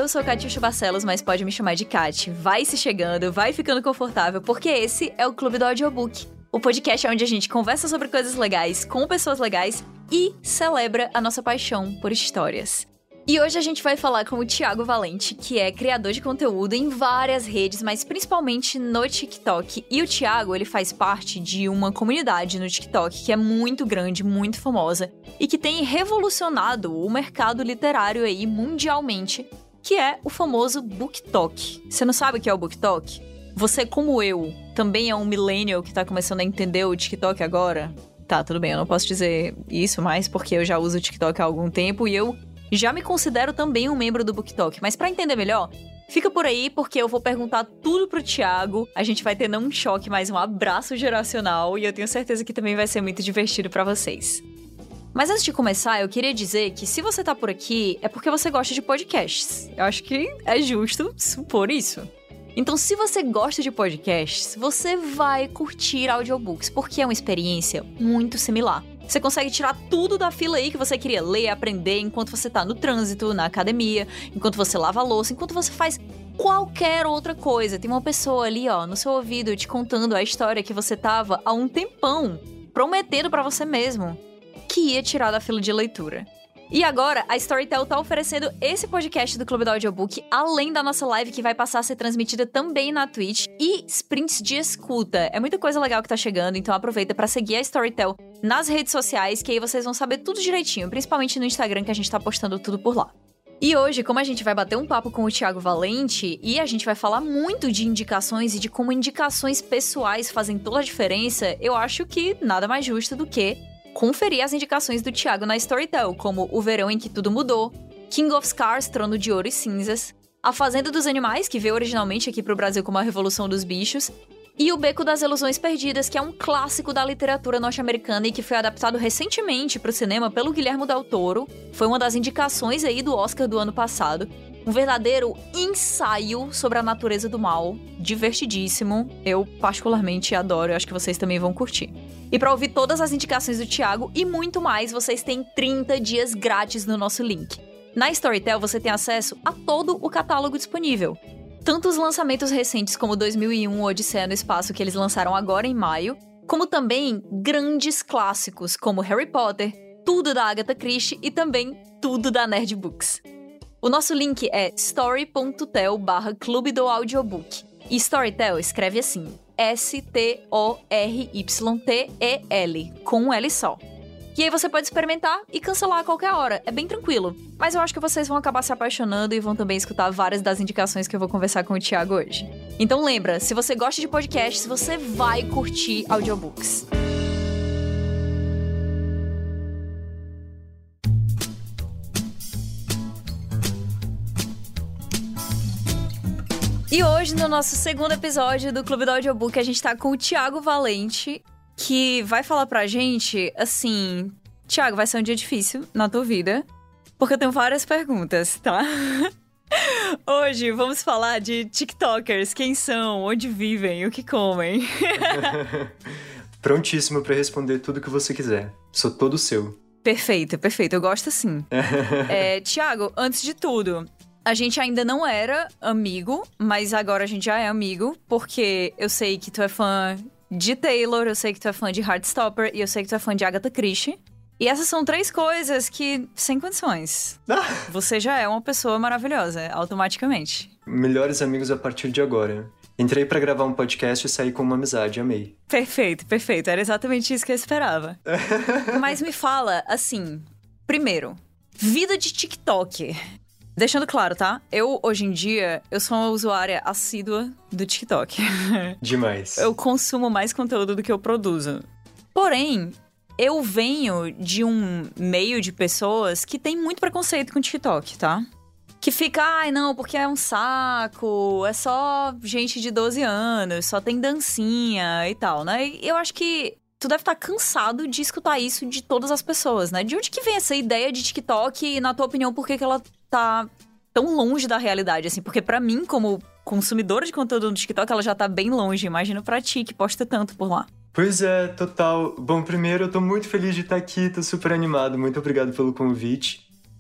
Eu sou Catiuxa Barcelos, mas pode me chamar de Cati. Vai se chegando, vai ficando confortável, porque esse é o Clube do Audiobook. O podcast é onde a gente conversa sobre coisas legais, com pessoas legais e celebra a nossa paixão por histórias. E hoje a gente vai falar com o Thiago Valente, que é criador de conteúdo em várias redes, mas principalmente no TikTok. E o Thiago, ele faz parte de uma comunidade no TikTok que é muito grande, muito famosa e que tem revolucionado o mercado literário aí mundialmente, que é o famoso BookTok. Você não sabe o que é o BookTok? Você, como eu, também é um millennial que tá começando a entender o TikTok agora? Tá, tudo bem, eu não posso dizer isso mais porque eu já uso o TikTok há algum tempo e eu já me considero também um membro do BookTok, mas pra entender melhor, fica por aí porque eu vou perguntar tudo pro Thiago, a gente vai ter não um choque, mas um abraço geracional e eu tenho certeza que também vai ser muito divertido pra vocês. Mas antes de começar, eu queria dizer que se você tá por aqui, é porque você gosta de podcasts. Eu acho que é justo supor isso. Então, se você gosta de podcasts, você vai curtir audiobooks, porque é uma experiência muito similar. Você consegue tirar tudo da fila aí que você queria ler, aprender, enquanto você tá no trânsito, na academia, enquanto você lava a louça, enquanto você faz qualquer outra coisa. Tem uma pessoa ali, ó, no seu ouvido, te contando a história que você tava há um tempão, prometendo pra você mesmo, que ia tirar da fila de leitura. E agora, a Storytel tá oferecendo esse podcast do Clube do Audiobook, além da nossa live que vai passar a ser transmitida também na Twitch, e sprints de escuta. É muita coisa legal que tá chegando, então aproveita pra seguir a Storytel nas redes sociais, que aí vocês vão saber tudo direitinho, principalmente no Instagram, que a gente tá postando tudo por lá. E hoje, como a gente vai bater um papo com o Thiago Valente, e a gente vai falar muito de indicações e de como indicações pessoais fazem toda a diferença, eu acho que nada mais justo do que conferir as indicações do Thiago na Storytel, como O Verão em que Tudo Mudou, King of Scars, Trono de Ouro e Cinzas, A Fazenda dos Animais, que veio originalmente aqui pro Brasil como A Revolução dos Bichos, e O Beco das Ilusões Perdidas, que é um clássico da literatura norte-americana e que foi adaptado recentemente pro cinema pelo Guillermo del Toro. Foi uma das indicações aí do Oscar do ano passado. Um verdadeiro ensaio sobre a natureza do mal, divertidíssimo. Eu particularmente adoro, eu acho que vocês também vão curtir. E para ouvir todas as indicações do Thiago e muito mais, vocês têm 30 dias grátis no nosso link. Na Storytel você tem acesso a todo o catálogo disponível. Tanto os lançamentos recentes como 2001 Odisseia no Espaço, que eles lançaram agora em maio, como também grandes clássicos como Harry Potter, tudo da Agatha Christie e também tudo da Nerd Books. O nosso link é story.tel/clube do audiobook. E Storytel escreve assim, STORYTEL, com um L só. E aí você pode experimentar e cancelar a qualquer hora, é bem tranquilo. Mas eu acho que vocês vão acabar se apaixonando e vão também escutar várias das indicações que eu vou conversar com o Thiago hoje. Então lembra, se você gosta de podcasts, você vai curtir audiobooks. E hoje, no nosso segundo episódio do Clube do Audiobook, a gente tá com o Thiago Valente, que vai falar pra gente, assim... Thiago, vai ser um dia difícil na tua vida, porque eu tenho várias perguntas, tá? Hoje, vamos falar de TikTokers, quem são, onde vivem, o que comem. Prontíssimo pra responder tudo que você quiser. Sou todo seu. Perfeito, perfeito. Eu gosto assim. Thiago, antes de tudo... A gente ainda não era amigo, mas agora a gente já é amigo, porque eu sei que tu é fã de Taylor, eu sei que tu é fã de Heartstopper e eu sei que tu é fã de Agatha Christie. E essas são 3 coisas que, sem condições, você já é uma pessoa maravilhosa, automaticamente. Melhores amigos a partir de agora. Entrei pra gravar um podcast e saí com uma amizade, amei. Perfeito, perfeito. Era exatamente isso que eu esperava. Mas me fala, assim, primeiro, vida de TikTok. Deixando claro, tá? Eu, hoje em dia, eu sou uma usuária assídua do TikTok. Demais. Eu consumo mais conteúdo do que eu produzo. Porém, eu venho de um meio de pessoas que tem muito preconceito com o TikTok, tá? Que fica, ai não, porque é um saco, é só gente de 12 anos, só tem dancinha e tal, né? E eu acho que tu deve estar cansado de escutar isso de todas as pessoas, né? De onde que vem essa ideia de TikTok e, na tua opinião, por que ela tá tão longe da realidade, assim? Porque pra mim, como consumidora de conteúdo no TikTok, ela já tá bem longe. Imagino pra ti, que posta tanto por lá. Pois é, total. Bom, primeiro, eu tô muito feliz de estar aqui, tô super animado. Muito obrigado pelo convite.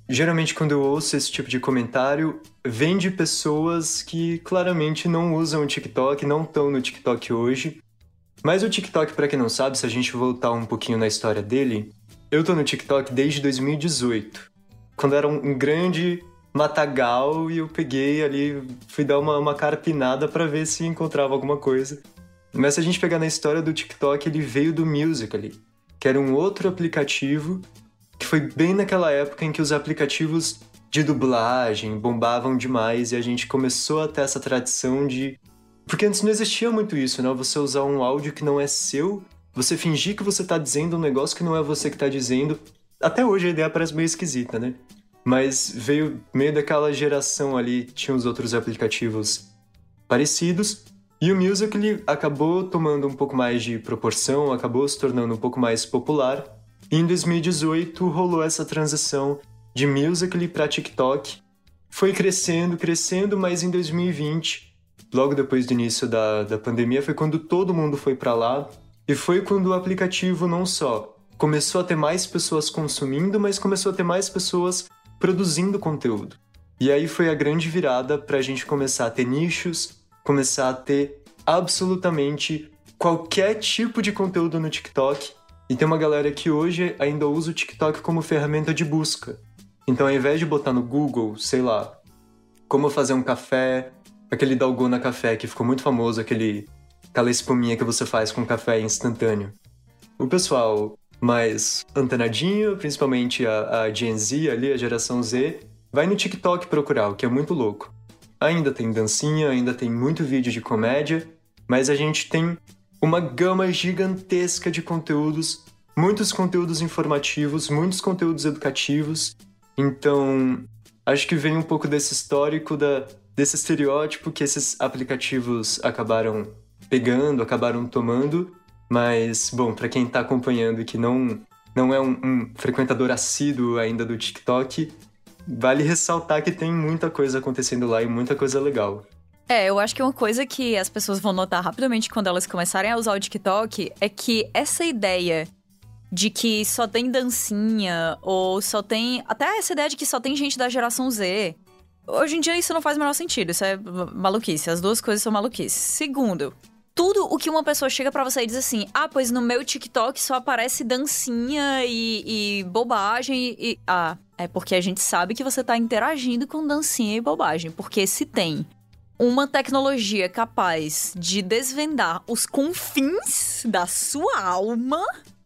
geralmente quando eu ouço esse tipo de comentário, vem de pessoas que claramente não usam o TikTok, não estão no TikTok hoje. Mas o TikTok, pra quem não sabe, se a gente voltar um pouquinho na história dele, eu tô no TikTok desde 2018, quando era um grande matagal e eu peguei ali, fui dar uma carpinada pra ver se encontrava alguma coisa. Mas se a gente pegar na história do TikTok, ele veio do Musical.ly, que era um outro aplicativo que foi bem naquela época em que os aplicativos de dublagem bombavam demais e a gente começou a ter essa tradição de... Porque antes não existia muito isso, né? Você usar um áudio que não é seu, você fingir que você tá dizendo um negócio que não é você que tá dizendo. Até hoje a ideia parece meio esquisita, né? Mas veio meio daquela geração ali, tinha os outros aplicativos parecidos, e o Musical.ly acabou tomando um pouco mais de proporção, acabou se tornando um pouco mais popular, e em 2018 rolou essa transição de Musical.ly para TikTok. Foi crescendo, mas em 2020, logo depois do início da pandemia, foi quando todo mundo foi para lá, e foi quando o aplicativo não só começou a ter mais pessoas consumindo, mas começou a ter mais pessoas produzindo conteúdo. E aí foi a grande virada pra gente começar a ter nichos, começar a ter absolutamente qualquer tipo de conteúdo no TikTok. E tem uma galera que hoje ainda usa o TikTok como ferramenta de busca. Então, ao invés de botar no Google, sei lá, como fazer um café, aquele Dalgona Café que ficou muito famoso, aquela espuminha que você faz com café instantâneo. O pessoal mais antenadinho, principalmente a Gen Z ali, a geração Z, vai no TikTok procurar, o que é muito louco. Ainda tem dancinha, ainda tem muito vídeo de comédia, mas a gente tem uma gama gigantesca de conteúdos, muitos conteúdos informativos, muitos conteúdos educativos. Então, acho que vem um pouco desse histórico, desse estereótipo que esses aplicativos acabaram pegando, acabaram tomando. Mas, bom, pra quem tá acompanhando e que não é um frequentador assíduo ainda do TikTok, vale ressaltar que tem muita coisa acontecendo lá e muita coisa legal. Eu acho que uma coisa que as pessoas vão notar rapidamente quando elas começarem a usar o TikTok é que essa ideia de que só tem dancinha, ou só tem... Até essa ideia de que só tem gente da geração Z. Hoje em dia isso não faz o menor sentido, isso é maluquice, as duas coisas são maluquice. Segundo, tudo o que uma pessoa chega pra você e diz assim, pois no meu TikTok só aparece dancinha e bobagem e... é porque a gente sabe que você tá interagindo com dancinha e bobagem, porque se tem uma tecnologia capaz de desvendar os confins da sua alma,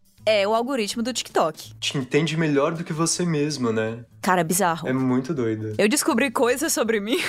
é o algoritmo do TikTok. Te entende melhor do que você mesmo, né? Cara, é bizarro. É muito doido. Eu descobri coisas sobre mim.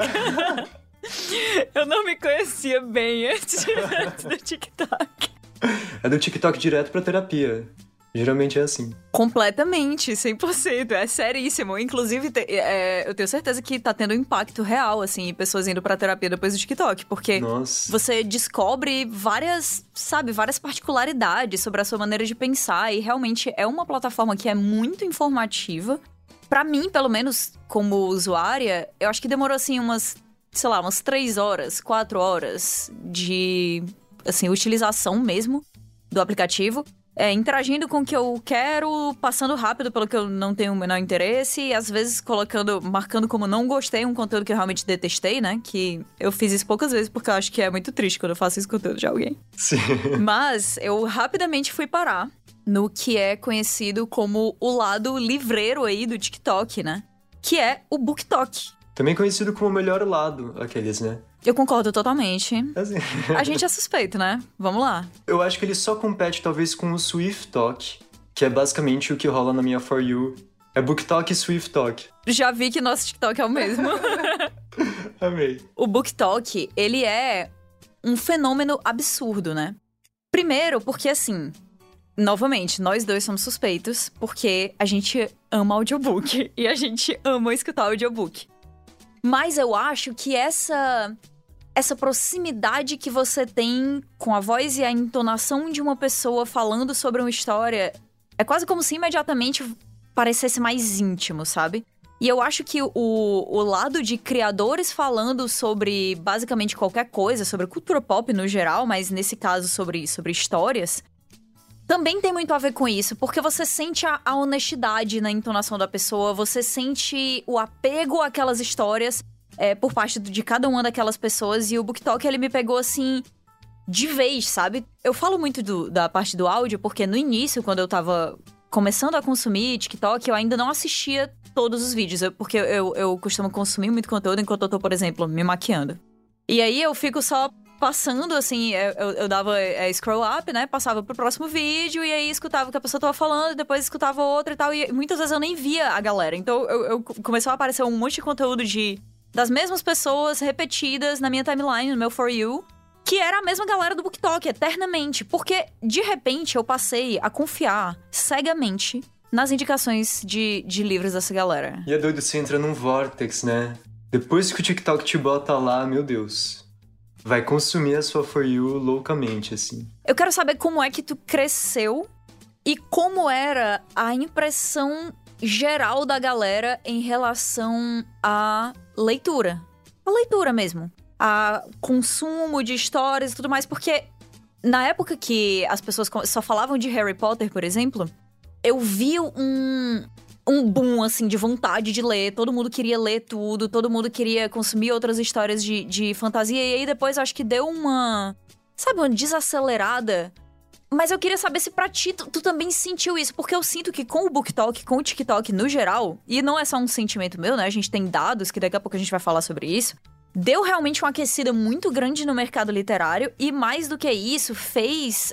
Eu não me conhecia bem antes do TikTok. É do TikTok direto pra terapia. Geralmente é assim. Completamente, 100%, é seríssimo. Inclusive, eu tenho certeza que tá tendo um impacto real, assim, pessoas indo pra terapia depois do TikTok. Porque você descobre várias particularidades sobre a sua maneira de pensar. E realmente é uma plataforma que é muito informativa. Pra mim, pelo menos, como usuária, eu acho que demorou, assim, umas 3 horas, 4 horas de, assim, utilização mesmo do aplicativo. Interagindo com o que eu quero, passando rápido pelo que eu não tenho o menor interesse e às vezes marcando como não gostei um conteúdo que eu realmente detestei, né? Que eu fiz isso poucas vezes porque eu acho que é muito triste quando eu faço esse conteúdo de alguém. Sim. Mas eu rapidamente fui parar no que é conhecido como o lado livreiro aí do TikTok, né? Que é o BookTok. Também conhecido como o melhor lado, aqueles, né? Eu concordo totalmente. Assim. A gente é suspeito, né? Vamos lá. Eu acho que ele só compete, talvez, com o SwiftTalk, que é basicamente o que rola na minha For You. É BookTok e SwiftTalk. Já vi que nosso TikTok é o mesmo. Amei. O BookTok, ele é um fenômeno absurdo, né? Primeiro, porque assim... Novamente, nós dois somos suspeitos, porque a gente ama audiobook. E a gente ama escutar audiobook. Mas eu acho que essa proximidade que você tem com a voz e a entonação de uma pessoa falando sobre uma história é quase como se imediatamente parecesse mais íntimo, sabe? E eu acho que o lado de criadores falando sobre basicamente qualquer coisa, sobre cultura pop no geral, mas nesse caso sobre histórias, também tem muito a ver com isso, porque você sente a honestidade na entonação da pessoa, você sente o apego àquelas histórias por parte de cada uma daquelas pessoas, e o BookTok, ele me pegou, assim, de vez, sabe? Eu falo muito da parte do áudio, porque no início, quando eu tava começando a consumir TikTok, eu ainda não assistia todos os vídeos, porque eu costumo consumir muito conteúdo enquanto eu tô, por exemplo, me maquiando. E aí eu fico só passando, assim, eu dava scroll up, né? Passava pro próximo vídeo e aí escutava o que a pessoa tava falando, e depois escutava outra e tal. E muitas vezes eu nem via a galera. Então eu começou a aparecer um monte de conteúdo das mesmas pessoas repetidas na minha timeline, no meu For You, que era a mesma galera do BookTok, eternamente. Porque, de repente, eu passei a confiar cegamente nas indicações de livros dessa galera. E é doido, você entra num vortex, né? Depois que o TikTok te bota lá, meu Deus, vai consumir a sua For You loucamente, assim. Eu quero saber como é que tu cresceu e como era a impressão geral da galera em relação à leitura. A leitura mesmo. A consumo de histórias e tudo mais, porque na época que as pessoas só falavam de Harry Potter, por exemplo, eu vi um boom, assim, de vontade de ler. Todo mundo queria ler tudo, todo mundo queria consumir outras histórias de fantasia. E aí depois acho que deu uma desacelerada. Mas eu queria saber se pra ti, tu também sentiu isso. Porque eu sinto que com o BookTok, com o TikTok no geral, e não é só um sentimento meu, né? A gente tem dados, que daqui a pouco a gente vai falar sobre isso. Deu realmente uma aquecida muito grande no mercado literário. E mais do que isso, fez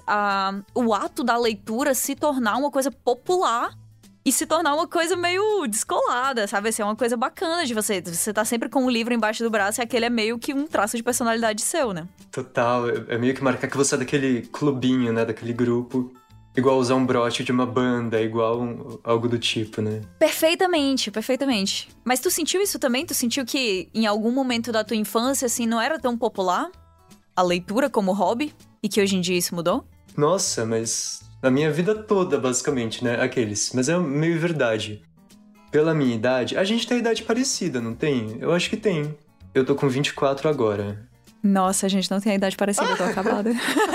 o ato da leitura se tornar uma coisa popular. E se tornar uma coisa meio descolada, sabe? Assim, é uma coisa bacana de você tá sempre com um livro embaixo do braço, e aquele é meio que um traço de personalidade seu, né? Total, é meio que marcar que você é daquele clubinho, né? Daquele grupo. Igual usar um broche de uma banda, igual algo do tipo, né? Perfeitamente, perfeitamente. Mas tu sentiu isso também? Tu sentiu que em algum momento da tua infância, assim, não era tão popular a leitura como hobby? E que hoje em dia isso mudou? Nossa, mas a minha vida toda, basicamente, né? Mas é meio verdade. Pela minha idade, a gente tem a idade parecida, não tem? Eu acho que tem. Eu tô com 24 agora. Nossa, a gente não tem a idade parecida, eu tô acabada.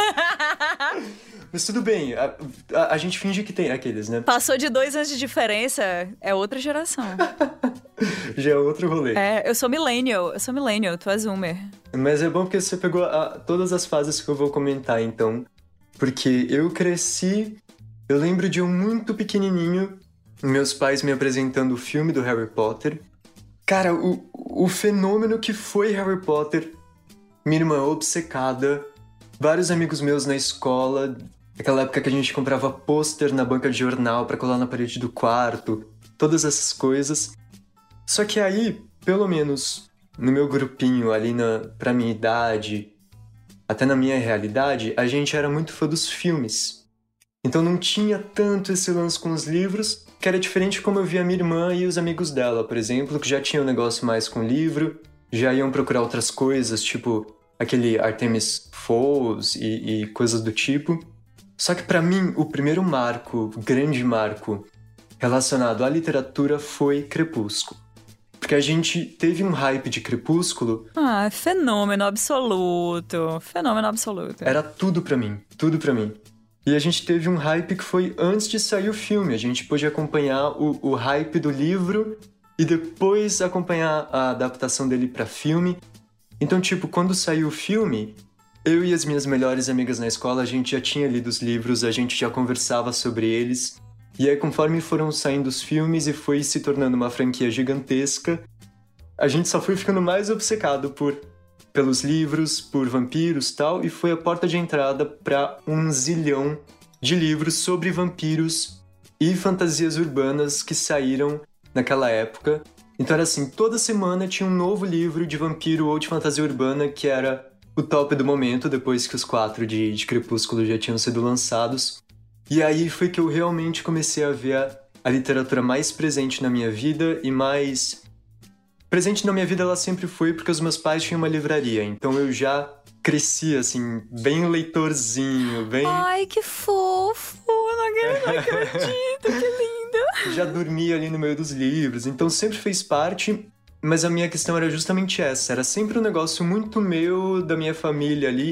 Mas tudo bem, a gente finge que tem aqueles, né? Passou de 2 anos de diferença, é outra geração. Já é outro rolê. Eu sou millennial, tu é zoomer. Mas é bom porque você pegou todas as fases que eu vou comentar, então. Porque eu cresci, eu lembro de um muito pequenininho, meus pais me apresentando o filme do Harry Potter. Cara, o fenômeno que foi Harry Potter, minha irmã obcecada, vários amigos meus na escola, aquela época que a gente comprava pôster na banca de jornal pra colar na parede do quarto, todas essas coisas. Só que aí, pelo menos no meu grupinho ali pra minha idade, até na minha realidade, a gente era muito fã dos filmes. Então não tinha tanto esse lance com os livros, que era diferente como eu via a minha irmã e os amigos dela, por exemplo, que já tinham um negócio mais com livro, já iam procurar outras coisas, tipo aquele Artemis Fowl e coisas do tipo. Só que pra mim, o primeiro marco, grande marco, relacionado à literatura foi Crepúsculo. Porque a gente teve um hype de Crepúsculo. Fenômeno absoluto. Fenômeno absoluto. Era tudo pra mim, tudo pra mim. E a gente teve um hype que foi antes de sair o filme. A gente pôde acompanhar o hype do livro e depois acompanhar a adaptação dele pra filme. Então, tipo, quando saiu o filme, eu e as minhas melhores amigas na escola, a gente já tinha lido os livros, a gente já conversava sobre eles. E aí, conforme foram saindo os filmes e foi se tornando uma franquia gigantesca, a gente só foi ficando mais obcecado pelos livros, por vampiros e tal, e foi a porta de entrada para 1 zilhão de livros sobre vampiros e fantasias urbanas que saíram naquela época. Então era assim, toda semana tinha um novo livro de vampiro ou de fantasia urbana que era o top do momento, depois que os 4 de Crepúsculo já tinham sido lançados. E aí foi que eu realmente comecei a ver a literatura mais presente na minha vida e mais... Presente na minha vida ela sempre foi porque os meus pais tinham uma livraria, então eu já cresci, assim, bem leitorzinho, bem... Ai, que fofo! Eu não acredito, que lindo! Já dormia ali no meio dos livros, então sempre fez parte, mas a minha questão era justamente essa, era sempre um negócio muito meu, da minha família ali,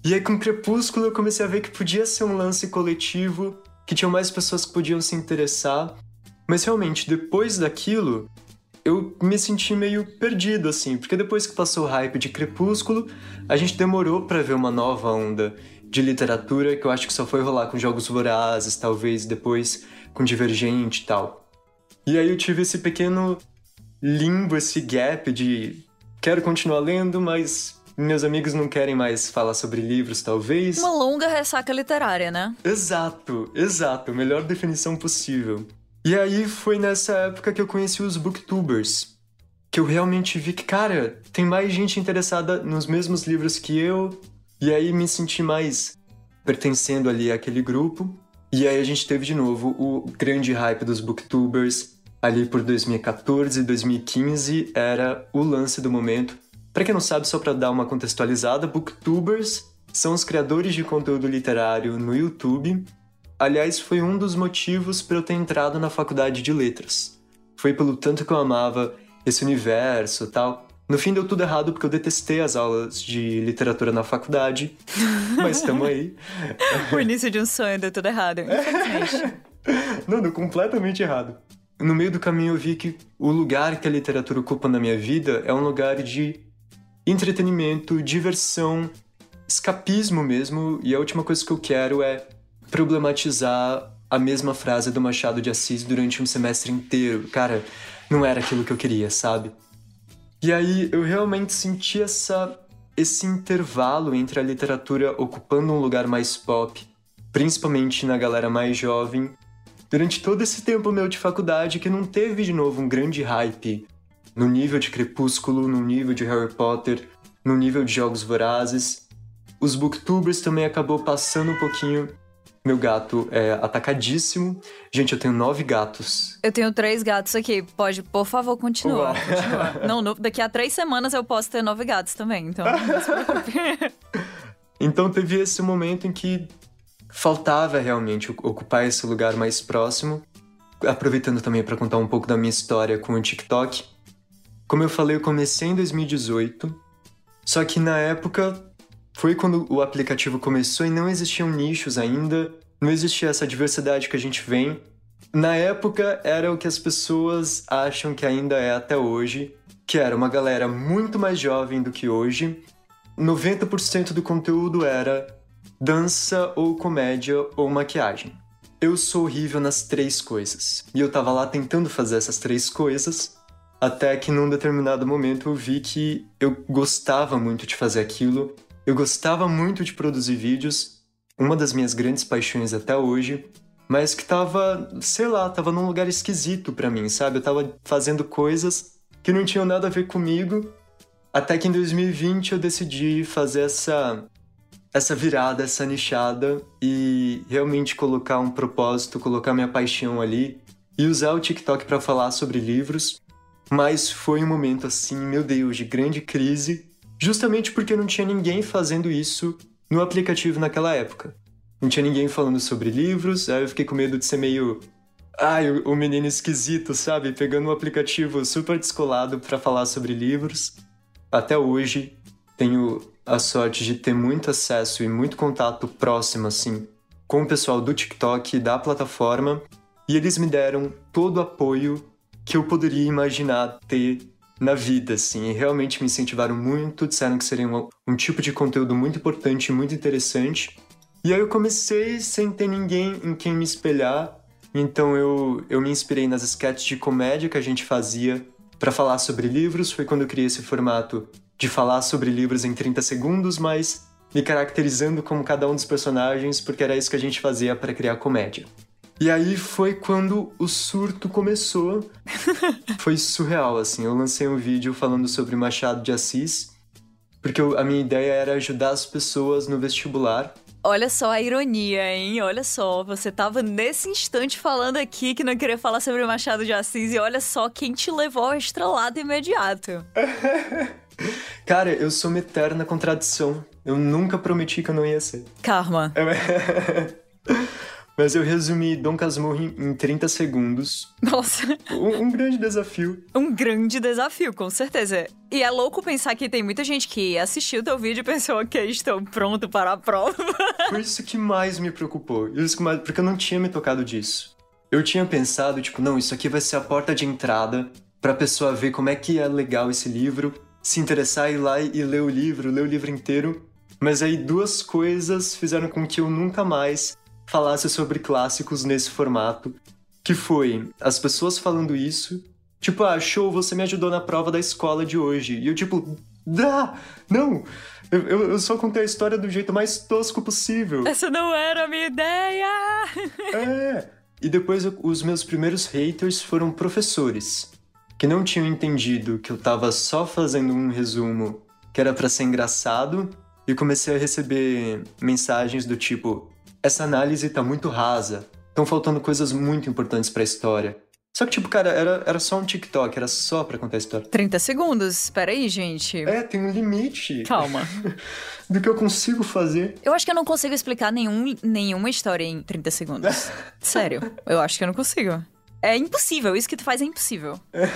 E aí com Crepúsculo eu comecei a ver que podia ser um lance coletivo, que tinham mais pessoas que podiam se interessar. Mas realmente, depois daquilo, eu me senti meio perdido, assim. Porque depois que passou o hype de Crepúsculo, a gente demorou pra ver uma nova onda de literatura, que eu acho que só foi rolar com Jogos Vorazes, talvez depois com Divergente e tal. E aí eu tive esse pequeno limbo, esse gap de quero continuar lendo, mas meus amigos não querem mais falar sobre livros, talvez. Uma longa ressaca literária, né? Exato, melhor definição possível. E aí foi nessa época que eu conheci os booktubers, que eu realmente vi que, cara, tem mais gente interessada nos mesmos livros que eu, e aí me senti mais pertencendo ali àquele grupo. E aí a gente teve de novo o grande hype dos booktubers, ali por 2014, 2015, era o lance do momento. Pra quem não sabe, só pra dar uma contextualizada, booktubers são os criadores de conteúdo literário no YouTube. Aliás, foi um dos motivos para eu ter entrado na faculdade de letras. Foi pelo tanto que eu amava esse universo e tal. No fim deu tudo errado porque eu detestei as aulas de literatura na faculdade, mas estamos aí. O início de um sonho deu tudo errado, infelizmente. Não, deu completamente errado. No meio do caminho eu vi que o lugar que a literatura ocupa na minha vida é um lugar de entretenimento, diversão, escapismo mesmo, e a última coisa que eu quero é problematizar a mesma frase do Machado de Assis durante um semestre inteiro. Cara, não era aquilo que eu queria, sabe? E aí eu realmente senti esse intervalo entre a literatura ocupando um lugar mais pop, principalmente na galera mais jovem, durante todo esse tempo meu de faculdade, que não teve de novo um grande hype no nível de Crepúsculo, no nível de Harry Potter, no nível de Jogos Vorazes. Os booktubers também acabou passando um pouquinho. Meu gato é atacadíssimo. Gente, eu tenho 9 gatos. Eu tenho 3 gatos aqui. Pode, por favor, continua. Não, daqui a 3 semanas eu posso ter 9 gatos também, então não se preocupe. Então teve esse momento em que faltava realmente ocupar esse lugar mais próximo. Aproveitando também para contar um pouco da minha história com o TikTok. Como eu falei, eu comecei em 2018. Só que na época foi quando o aplicativo começou e não existiam nichos ainda, não existia essa diversidade que a gente vem. Na época era o que as pessoas acham que ainda é até hoje, que era uma galera muito mais jovem do que hoje. 90% do conteúdo era dança ou comédia ou maquiagem. Eu sou horrível nas 3 coisas. E eu tava lá tentando fazer essas 3 coisas, até que num determinado momento eu vi que eu gostava muito de fazer aquilo. Eu gostava muito de produzir vídeos, uma das minhas grandes paixões até hoje, mas que tava num lugar esquisito pra mim, sabe? Eu tava fazendo coisas que não tinham nada a ver comigo, até que em 2020 eu decidi fazer essa virada, essa nichada e realmente colocar um propósito, colocar minha paixão ali e usar o TikTok pra falar sobre livros. Mas foi um momento assim, meu Deus, de grande crise, justamente porque não tinha ninguém fazendo isso no aplicativo naquela época. Não tinha ninguém falando sobre livros, aí eu fiquei com medo de ser meio... o menino esquisito, sabe? Pegando um aplicativo super descolado pra falar sobre livros. Até hoje, tenho a sorte de ter muito acesso e muito contato próximo, assim, com o pessoal do TikTok, da plataforma, e eles me deram todo o apoio que eu poderia imaginar ter na vida, assim, e realmente me incentivaram muito, disseram que seria um tipo de conteúdo muito importante e muito interessante. E aí eu comecei sem ter ninguém em quem me espelhar, então eu me inspirei nas sketches de comédia que a gente fazia para falar sobre livros. Foi quando eu criei esse formato de falar sobre livros em 30 segundos, mas me caracterizando como cada um dos personagens, porque era isso que a gente fazia para criar comédia. E aí foi quando o surto começou. Foi surreal, assim. Eu lancei um vídeo falando sobre Machado de Assis, porque a minha ideia era ajudar as pessoas no vestibular. Olha só a ironia, hein? Olha só, você tava nesse instante falando aqui que não queria falar sobre Machado de Assis e olha só quem te levou ao estrelado imediato. Cara, eu sou uma eterna contradição. Eu nunca prometi que eu não ia ser. Karma. Mas eu resumi Dom Casmurro em 30 segundos. Nossa. Um grande desafio. Um grande desafio, com certeza. E é louco pensar que tem muita gente que assistiu o teu vídeo e pensou, ok, estou pronto para a prova. Foi isso que mais me preocupou. Porque eu não tinha me tocado disso. Eu tinha pensado, tipo, não, isso aqui vai ser a porta de entrada pra pessoa ver como é que é legal esse livro, se interessar, ir lá e ler o livro inteiro. Mas aí 2 coisas fizeram com que eu nunca mais falasse sobre clássicos nesse formato, que foi as pessoas falando isso, tipo, show, você me ajudou na prova da escola de hoje. E eu tipo, não, eu só contei a história do jeito mais tosco possível. Essa não era a minha ideia! E depois os meus primeiros haters foram professores, que não tinham entendido que eu tava só fazendo um resumo que era pra ser engraçado, e comecei a receber mensagens do tipo, essa análise tá muito rasa, estão faltando coisas muito importantes pra história. Só que, tipo, cara, era só um TikTok, era só pra contar a história. 30 segundos? Peraí, gente. Tem um limite. Calma. Do que eu consigo fazer. Eu acho que eu não consigo explicar nenhuma história em 30 segundos. Sério, eu acho que eu não consigo. É impossível, isso que tu faz é impossível.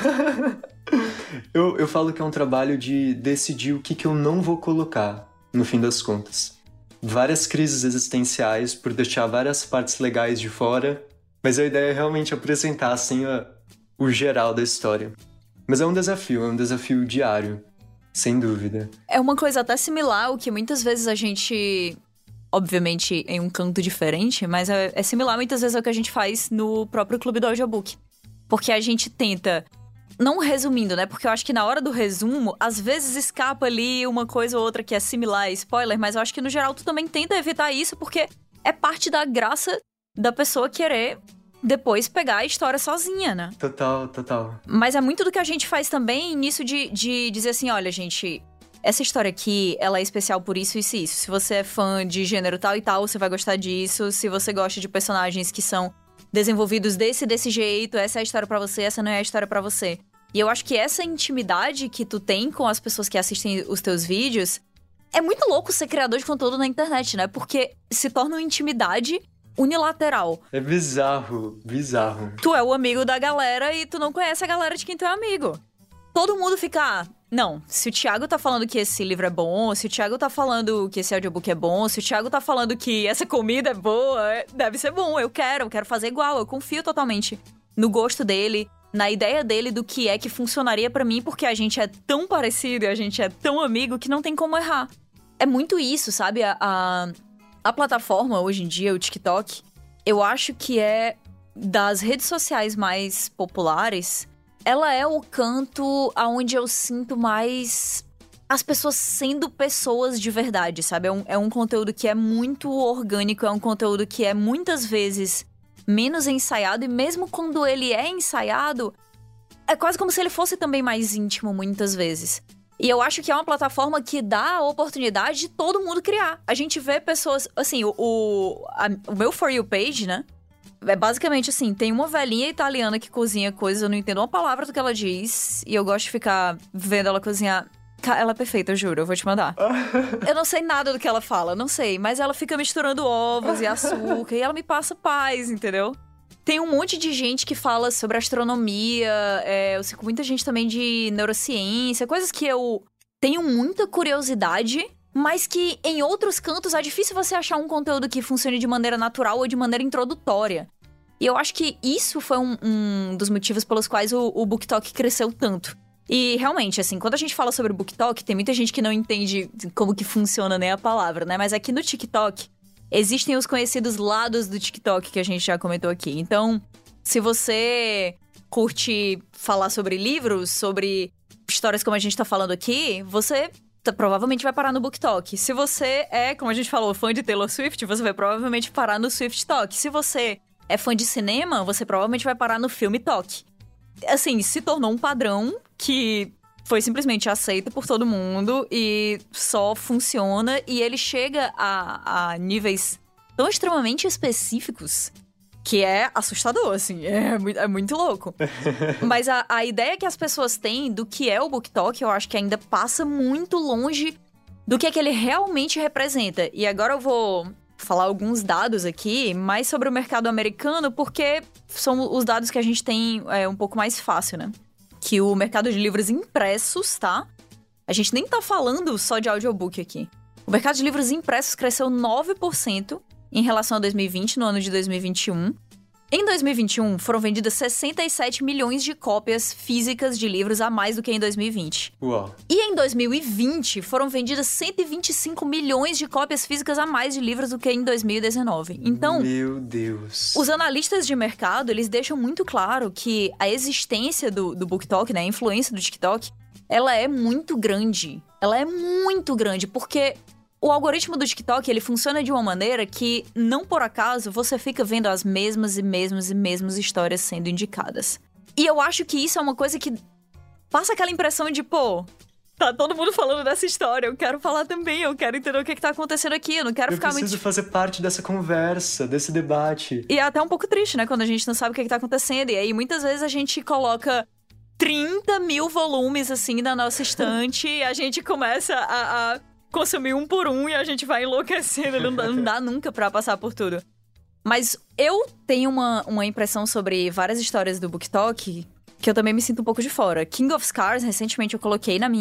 Eu falo que é um trabalho de decidir o que eu não vou colocar, no fim das contas. Várias crises existenciais por deixar várias partes legais de fora, mas a ideia é realmente apresentar, assim, o geral da história. Mas é um desafio diário, sem dúvida. É uma coisa até similar ao que muitas vezes a gente, obviamente em um canto diferente, mas é similar muitas vezes ao que a gente faz no próprio Clube do Audiobook. Porque a gente tenta, não resumindo, né? Porque eu acho que na hora do resumo, às vezes escapa ali uma coisa ou outra que é similar, spoiler, mas eu acho que no geral tu também tenta evitar isso, porque é parte da graça da pessoa querer depois pegar a história sozinha, né? Total. Mas é muito do que a gente faz também nisso de dizer assim, olha, gente, essa história aqui, ela é especial por isso, isso e isso. Se você é fã de gênero tal e tal, você vai gostar disso. Se você gosta de personagens que são desenvolvidos desse jeito, essa é a história pra você, essa não é a história pra você. E eu acho que essa intimidade que tu tem com as pessoas que assistem os teus vídeos, é muito louco ser criador de conteúdo na internet, né? Porque se torna uma intimidade unilateral. É bizarro. Tu é o amigo da galera e tu não conhece a galera de quem tu é amigo. Todo mundo fica, não, se o Thiago tá falando que esse livro é bom, se o Thiago tá falando que esse audiobook é bom, se o Thiago tá falando que essa comida é boa, deve ser bom, eu quero fazer igual, eu confio totalmente no gosto dele, na ideia dele do que é que funcionaria pra mim, porque a gente é tão parecido e a gente é tão amigo que não tem como errar. É muito isso, sabe? A plataforma, hoje em dia, o TikTok, eu acho que é das redes sociais mais populares, ela é o canto onde eu sinto mais as pessoas sendo pessoas de verdade, sabe? É um conteúdo que é muito orgânico, é um conteúdo que é muitas vezes menos ensaiado, e mesmo quando ele é ensaiado, é quase como se ele fosse também mais íntimo muitas vezes. E eu acho que é uma plataforma que dá a oportunidade de todo mundo criar. A gente vê pessoas, assim, o meu For You page, né? É basicamente assim, tem uma velhinha italiana que cozinha coisas, eu não entendo uma palavra do que ela diz, e eu gosto de ficar vendo ela cozinhar. Ela é perfeita, eu juro, eu vou te mandar. Eu não sei nada do que ela fala, não sei, mas ela fica misturando ovos e açúcar, e ela me passa paz, entendeu? Tem um monte de gente que fala sobre astronomia, eu sei com muita gente também de neurociência, coisas que eu tenho muita curiosidade, mas que em outros cantos é difícil você achar um conteúdo que funcione de maneira natural ou de maneira introdutória. E eu acho que isso foi um dos motivos pelos quais o BookTok cresceu tanto. E realmente, assim, quando a gente fala sobre o BookTok, tem muita gente que não entende como que funciona nem a palavra, né? Mas aqui no TikTok, existem os conhecidos lados do TikTok que a gente já comentou aqui. Então, se você curte falar sobre livros, sobre histórias como a gente tá falando aqui, você provavelmente vai parar no BookTok. Se você é, como a gente falou, fã de Taylor Swift, você vai provavelmente parar no Swift Talk. Se você é fã de cinema, você provavelmente vai parar no Filme Talk. Assim, se tornou um padrão que foi simplesmente aceito por todo mundo e só funciona, e ele chega a níveis tão extremamente específicos que é assustador, assim, é muito louco. Mas a ideia que as pessoas têm do que é o BookTok, eu acho que ainda passa muito longe do que é que ele realmente representa. E agora eu vou falar alguns dados aqui, mais sobre o mercado americano, porque são os dados que a gente tem um pouco mais fácil, né? Que o mercado de livros impressos, tá? A gente nem tá falando só de audiobook aqui. O mercado de livros impressos cresceu 9% em relação a 2020, no ano de 2021. Em 2021, foram vendidas 67 milhões de cópias físicas de livros a mais do que em 2020. Uau. E em 2020, foram vendidas 125 milhões de cópias físicas a mais de livros do que em 2019. Então, meu Deus. Os analistas de mercado, eles deixam muito claro que a existência do BookTok, né, a influência do TikTok, ela é muito grande. Ela é muito grande, porque o algoritmo do TikTok, ele funciona de uma maneira que, não por acaso, você fica vendo as mesmas histórias sendo indicadas. E eu acho que isso é uma coisa que passa aquela impressão de, pô, tá todo mundo falando dessa história, eu quero falar também, eu quero entender o que tá acontecendo aqui, eu não quero ficar muito... Eu preciso fazer parte dessa conversa, desse debate. E é até um pouco triste, né, quando a gente não sabe o que tá acontecendo. E aí, muitas vezes, a gente coloca 30 mil volumes, assim, na nossa estante e a gente começa a consumir um por um e a gente vai enlouquecendo. Não dá nunca pra passar por tudo. Mas eu tenho uma impressão sobre várias histórias do BookTok que eu também me sinto um pouco de fora. King of Scars, recentemente eu coloquei na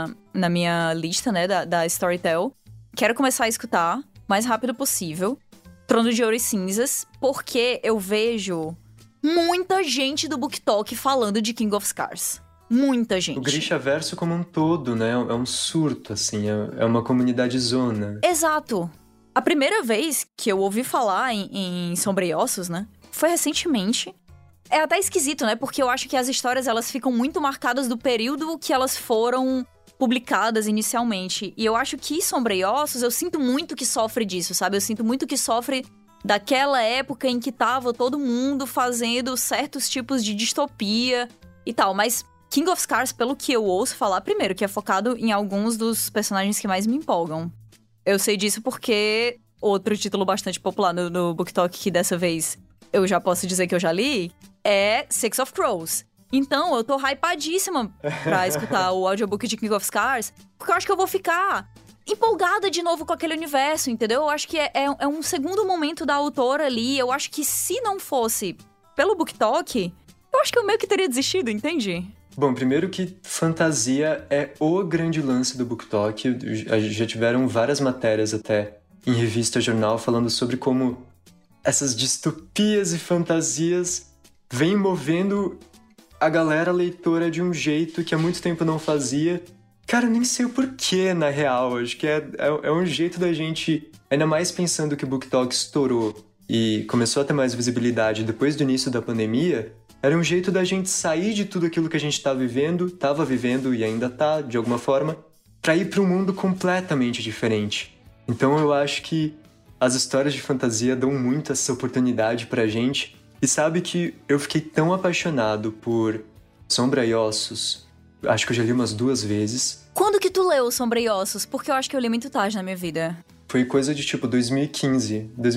minha lista, né, da Storytel. Quero começar a escutar o mais rápido possível. Trono de Ouro e Cinzas, porque eu vejo muita gente do BookTok falando de King of Scars. Muita gente. O Grishaverso como um todo, né? É um surto, assim. É uma comunidade zona. Exato. A primeira vez que eu ouvi falar em Sombra e Ossos, né? Foi recentemente. É até esquisito, né? Porque eu acho que as histórias, elas ficam muito marcadas do período que elas foram publicadas inicialmente. E eu acho que Sombra e Ossos, eu sinto muito que sofre disso, sabe? Eu sinto muito que sofre daquela época em que tava todo mundo fazendo certos tipos de distopia e tal. Mas King of Scars, pelo que eu ouço falar, primeiro, que é focado em alguns dos personagens que mais me empolgam. Eu sei disso porque outro título bastante popular no BookTok, que dessa vez eu já posso dizer que eu já li, é Six of Crows. Então, eu tô hypadíssima pra escutar o audiobook de King of Scars, porque eu acho que eu vou ficar empolgada de novo com aquele universo, entendeu? Eu acho que é um segundo momento da autora ali. Eu acho que se não fosse pelo BookTok, eu acho que eu meio que teria desistido, entende? Bom, primeiro que fantasia é o grande lance do BookTok. Já tiveram várias matérias até em revista, jornal, falando sobre como essas distopias e fantasias vêm movendo a galera leitora de um jeito que há muito tempo não fazia. Cara, eu nem sei o porquê, na real. Acho que é um jeito da gente, ainda mais pensando que o BookTok estourou e começou a ter mais visibilidade depois do início da pandemia, era um jeito da gente sair de tudo aquilo que a gente tava vivendo e ainda tá, de alguma forma, pra ir pra um mundo completamente diferente. Então eu acho que as histórias de fantasia dão muito essa oportunidade pra gente. E sabe que eu fiquei tão apaixonado por Sombra e Ossos, acho que eu já li umas 2 vezes. Quando que tu leu Sombra e Ossos? Porque eu acho que eu li muito tarde na minha vida. Foi coisa de tipo 2015 e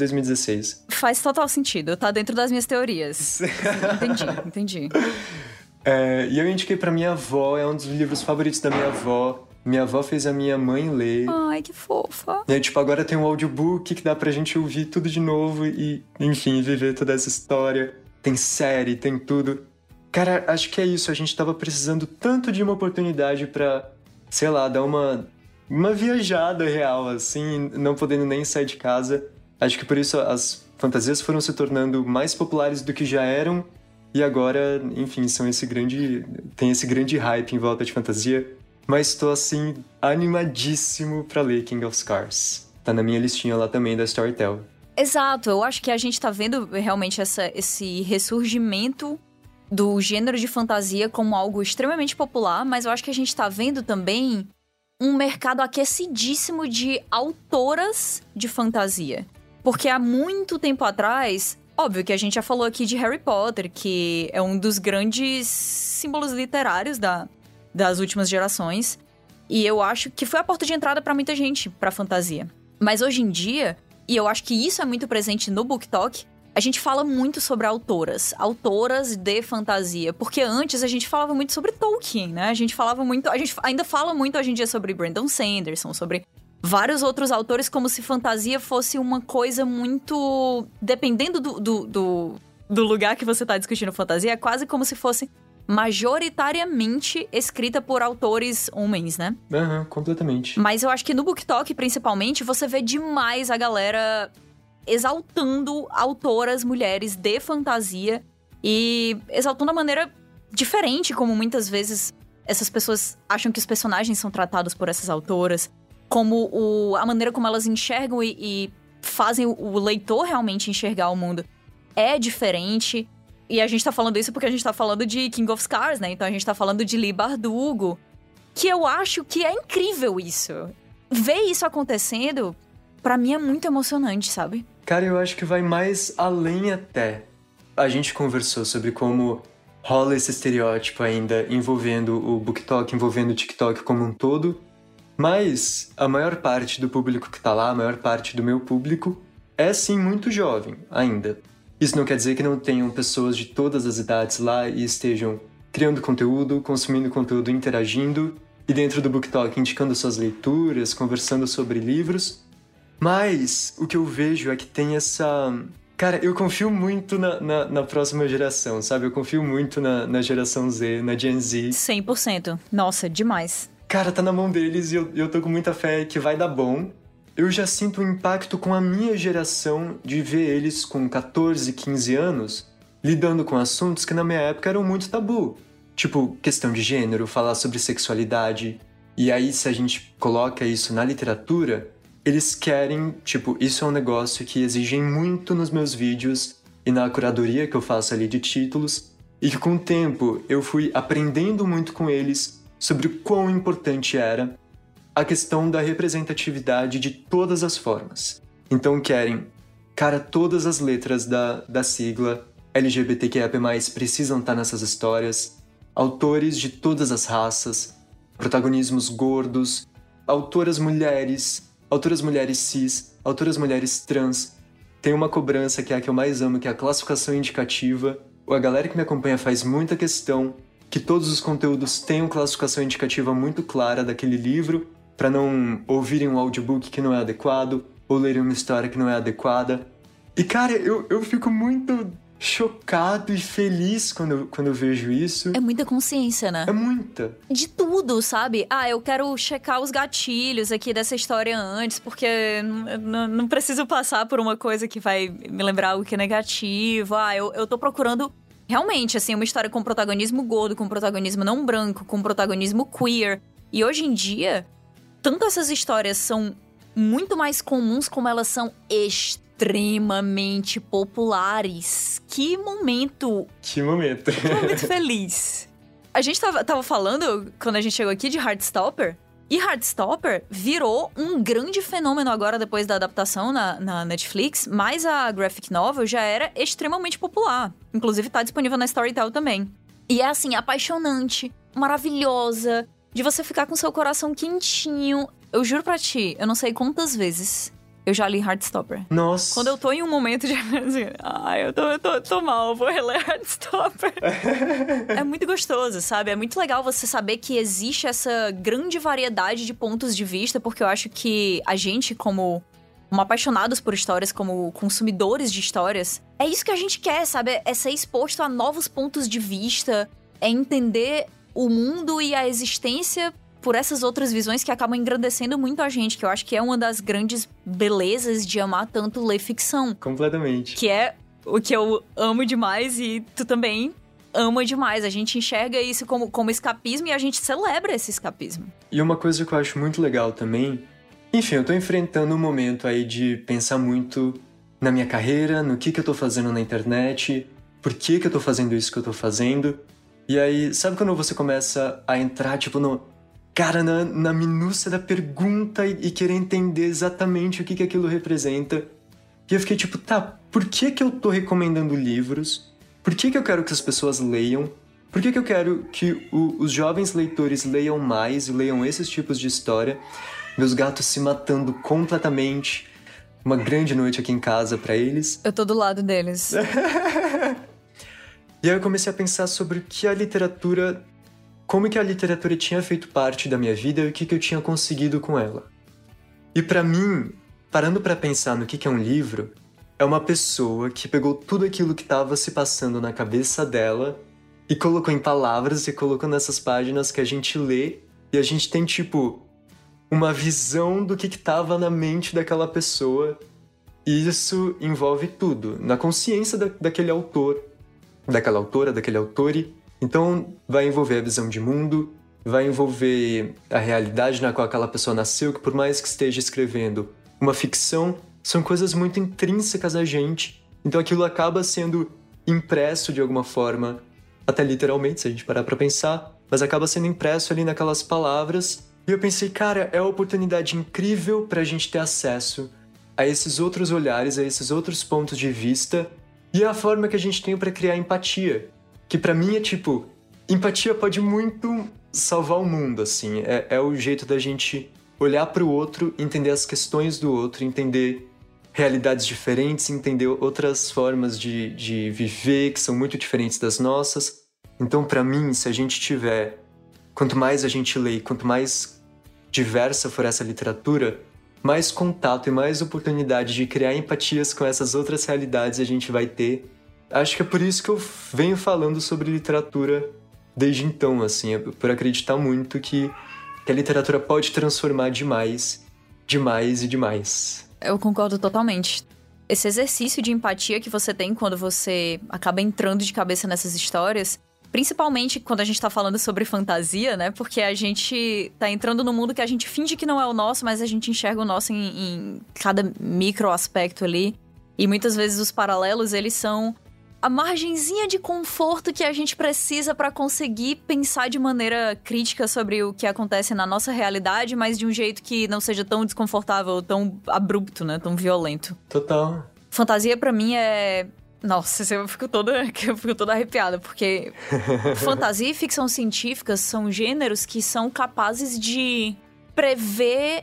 2016. Faz total sentido, tá dentro das minhas teorias. Entendi. E eu indiquei pra minha avó, é um dos livros favoritos da minha avó. Minha avó fez a minha mãe ler. Ai, que fofa. E aí, tipo, agora tem um audiobook que dá pra gente ouvir tudo de novo e, enfim, viver toda essa história. Tem série, tem tudo. Cara, acho que é isso. A gente tava precisando tanto de uma oportunidade pra, sei lá, dar uma viajada real, assim, não podendo nem sair de casa. Acho que por isso as fantasias foram se tornando mais populares do que já eram. E agora, enfim, tem esse grande hype em volta de fantasia. Mas tô, assim, animadíssimo pra ler King of Scars. Tá na minha listinha lá também da Storytel. Exato, eu acho que a gente tá vendo realmente esse ressurgimento do gênero de fantasia como algo extremamente popular, mas eu acho que a gente tá vendo também um mercado aquecidíssimo de autoras de fantasia. Porque há muito tempo atrás, óbvio que a gente já falou aqui de Harry Potter, que é um dos grandes símbolos literários das últimas gerações. E eu acho que foi a porta de entrada pra muita gente, pra fantasia. Mas hoje em dia, e eu acho que isso é muito presente no BookTok, a gente fala muito sobre autoras de fantasia. Porque antes a gente falava muito sobre Tolkien, né? A gente ainda fala muito hoje em dia sobre Brandon Sanderson, sobre vários outros autores, como se fantasia fosse uma coisa muito... Dependendo do lugar que você tá discutindo fantasia, é quase como se fosse majoritariamente escrita por autores homens, né? Completamente. Mas eu acho que no BookTok, principalmente, você vê demais a galera exaltando autoras mulheres de fantasia e exaltando a maneira diferente como muitas vezes essas pessoas acham que os personagens são tratados por essas autoras, como a maneira como elas enxergam e fazem o leitor realmente enxergar o mundo é diferente. E a gente tá falando isso porque a gente tá falando de King of Scars, né? Então a gente tá falando de Leigh Bardugo, que eu acho que é incrível isso. Ver isso acontecendo, pra mim é muito emocionante, sabe? Cara, eu acho que vai mais além até. A gente conversou sobre como rola esse estereótipo ainda envolvendo o BookTok, envolvendo o TikTok como um todo, mas a maior parte do público que tá lá, a maior parte do meu público, é sim muito jovem ainda. Isso não quer dizer que não tenham pessoas de todas as idades lá e estejam criando conteúdo, consumindo conteúdo, interagindo, e dentro do BookTok indicando suas leituras, conversando sobre livros. Mas o que eu vejo é que tem essa... Cara, eu confio muito na próxima geração, sabe? Eu confio muito na geração Z, na Gen Z. 100%. Nossa, demais. Cara, tá na mão deles e eu tô com muita fé que vai dar bom. Eu já sinto um impacto com a minha geração de ver eles com 14, 15 anos lidando com assuntos que na minha época eram muito tabu. Tipo, questão de gênero, falar sobre sexualidade. E aí, se a gente coloca isso na literatura, eles querem... Tipo, isso é um negócio que exigem muito nos meus vídeos e na curadoria que eu faço ali de títulos. E que com o tempo eu fui aprendendo muito com eles sobre o quão importante era a questão da representatividade de todas as formas. Então querem, cara, todas as letras da sigla LGBTQIA+, precisam estar nessas histórias, autores de todas as raças, protagonismos gordos, autoras mulheres cis, autoras mulheres trans. Tem uma cobrança que é a que eu mais amo, que é a classificação indicativa. A galera que me acompanha faz muita questão que todos os conteúdos tenham classificação indicativa muito clara daquele livro, para não ouvirem um audiobook que não é adequado, ou lerem uma história que não é adequada. E, cara, eu fico muito chocado e feliz quando eu vejo isso. É muita consciência, né? É muita. De tudo, sabe? Eu quero checar os gatilhos aqui dessa história antes, porque não preciso passar por uma coisa que vai me lembrar algo que é negativo. Eu tô procurando... Realmente, assim, uma história com protagonismo gordo, com protagonismo não branco, com protagonismo queer. E hoje em dia... Tanto essas histórias são muito mais comuns, como elas são extremamente populares. Que momento! Que momento! Que momento feliz! A gente tava falando, quando a gente chegou aqui, de Heartstopper. E Heartstopper virou um grande fenômeno agora, depois da adaptação na Netflix. Mas a graphic novel já era extremamente popular. Inclusive tá disponível na Storytel também. E é assim, apaixonante, maravilhosa... De você ficar com seu coração quentinho. Eu juro pra ti, eu não sei quantas vezes eu já li Heartstopper. Nossa. Quando eu tô em um momento de... eu tô mal, vou reler Heartstopper. É muito gostoso, sabe? É muito legal você saber que existe essa grande variedade de pontos de vista, porque eu acho que a gente, como apaixonados por histórias, como consumidores de histórias, é isso que a gente quer, sabe? É ser exposto a novos pontos de vista, é entender... o mundo e a existência por essas outras visões que acabam engrandecendo muito a gente, que eu acho que é uma das grandes belezas de amar tanto ler ficção. Completamente. Que é o que eu amo demais e tu também ama demais. A gente enxerga isso como escapismo e a gente celebra esse escapismo. E uma coisa que eu acho muito legal também... Enfim, eu tô enfrentando um momento aí de pensar muito na minha carreira, no que eu tô fazendo na internet, por que eu tô fazendo isso que eu tô fazendo... E aí, sabe quando você começa a entrar, tipo, na minúcia da pergunta e querer entender exatamente o que aquilo representa? E eu fiquei tipo, tá, por que eu tô recomendando livros? Por que eu quero que as pessoas leiam? Por que eu quero que os jovens leitores leiam mais e leiam esses tipos de história? Meus gatos se matando completamente. Uma grande noite aqui em casa pra eles. Eu tô do lado deles. E aí eu comecei a pensar sobre como que a literatura tinha feito parte da minha vida e o que eu tinha conseguido com ela. E pra mim, parando pra pensar no que é um livro, é uma pessoa que pegou tudo aquilo que estava se passando na cabeça dela e colocou em palavras e colocou nessas páginas que a gente lê e a gente tem, tipo, uma visão do que estava na mente daquela pessoa. E isso envolve tudo, na consciência daquele autor, daquela autora, daquele autore. Então, vai envolver a visão de mundo, vai envolver a realidade na qual aquela pessoa nasceu, que por mais que esteja escrevendo uma ficção, são coisas muito intrínsecas a gente. Então, aquilo acaba sendo impresso de alguma forma, até literalmente, se a gente parar pra pensar, mas acaba sendo impresso ali naquelas palavras. E eu pensei, cara, é uma oportunidade incrível pra gente ter acesso a esses outros olhares, a esses outros pontos de vista, e é a forma que a gente tem pra criar empatia. Que pra mim é tipo, empatia pode muito salvar o mundo, assim. É o jeito da gente olhar pro outro, entender as questões do outro, entender realidades diferentes, entender outras formas de viver que são muito diferentes das nossas. Então, pra mim, se a gente tiver... Quanto mais a gente lê, quanto mais diversa for essa literatura, mais contato e mais oportunidade de criar empatias com essas outras realidades a gente vai ter. Acho que é por isso que eu venho falando sobre literatura desde então, assim, por acreditar muito que a literatura pode transformar demais, demais e demais. Eu concordo totalmente. Esse exercício de empatia que você tem quando você acaba entrando de cabeça nessas histórias, principalmente quando a gente tá falando sobre fantasia, né? Porque a gente tá entrando num mundo que a gente finge que não é o nosso, mas a gente enxerga o nosso em cada micro aspecto ali. E muitas vezes os paralelos, eles são a margenzinha de conforto que a gente precisa pra conseguir pensar de maneira crítica sobre o que acontece na nossa realidade, mas de um jeito que não seja tão desconfortável, tão abrupto, né? Tão violento. Total. Fantasia pra mim é... Nossa, eu fico toda arrepiada, porque fantasia e ficção científica são gêneros que são capazes de prever,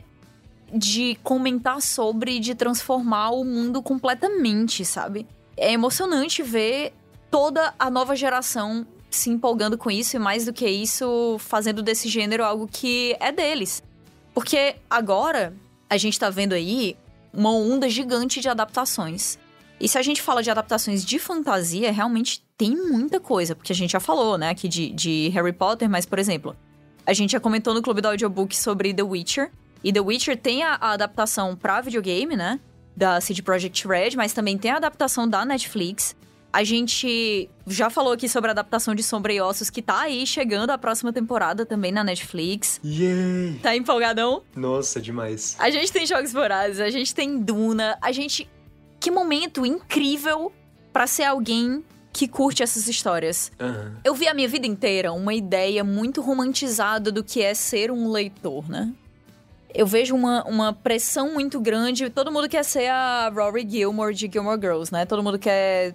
de comentar sobre, de transformar o mundo completamente, sabe? É emocionante ver toda a nova geração se empolgando com isso e, mais do que isso, fazendo desse gênero algo que é deles. Porque agora a gente tá vendo aí uma onda gigante de adaptações. E se a gente fala de adaptações de fantasia, realmente tem muita coisa. Porque a gente já falou, né, aqui de Harry Potter, mas, por exemplo, a gente já comentou no Clube do Audiobook sobre The Witcher. E The Witcher tem a adaptação pra videogame, né, da CD Projekt Red, mas também tem a adaptação da Netflix. A gente já falou aqui sobre a adaptação de Sombra e Ossos, que tá aí chegando a próxima temporada também na Netflix. Yay! Tá empolgadão? Nossa, demais. A gente tem Jogos Vorazes, a gente tem Duna, a gente... Que momento incrível pra ser alguém que curte essas histórias. Uhum. Eu vi a minha vida inteira uma ideia muito romantizada do que é ser um leitor, né? Eu vejo uma pressão muito grande. Todo mundo quer ser a Rory Gilmore de Gilmore Girls, né? Todo mundo quer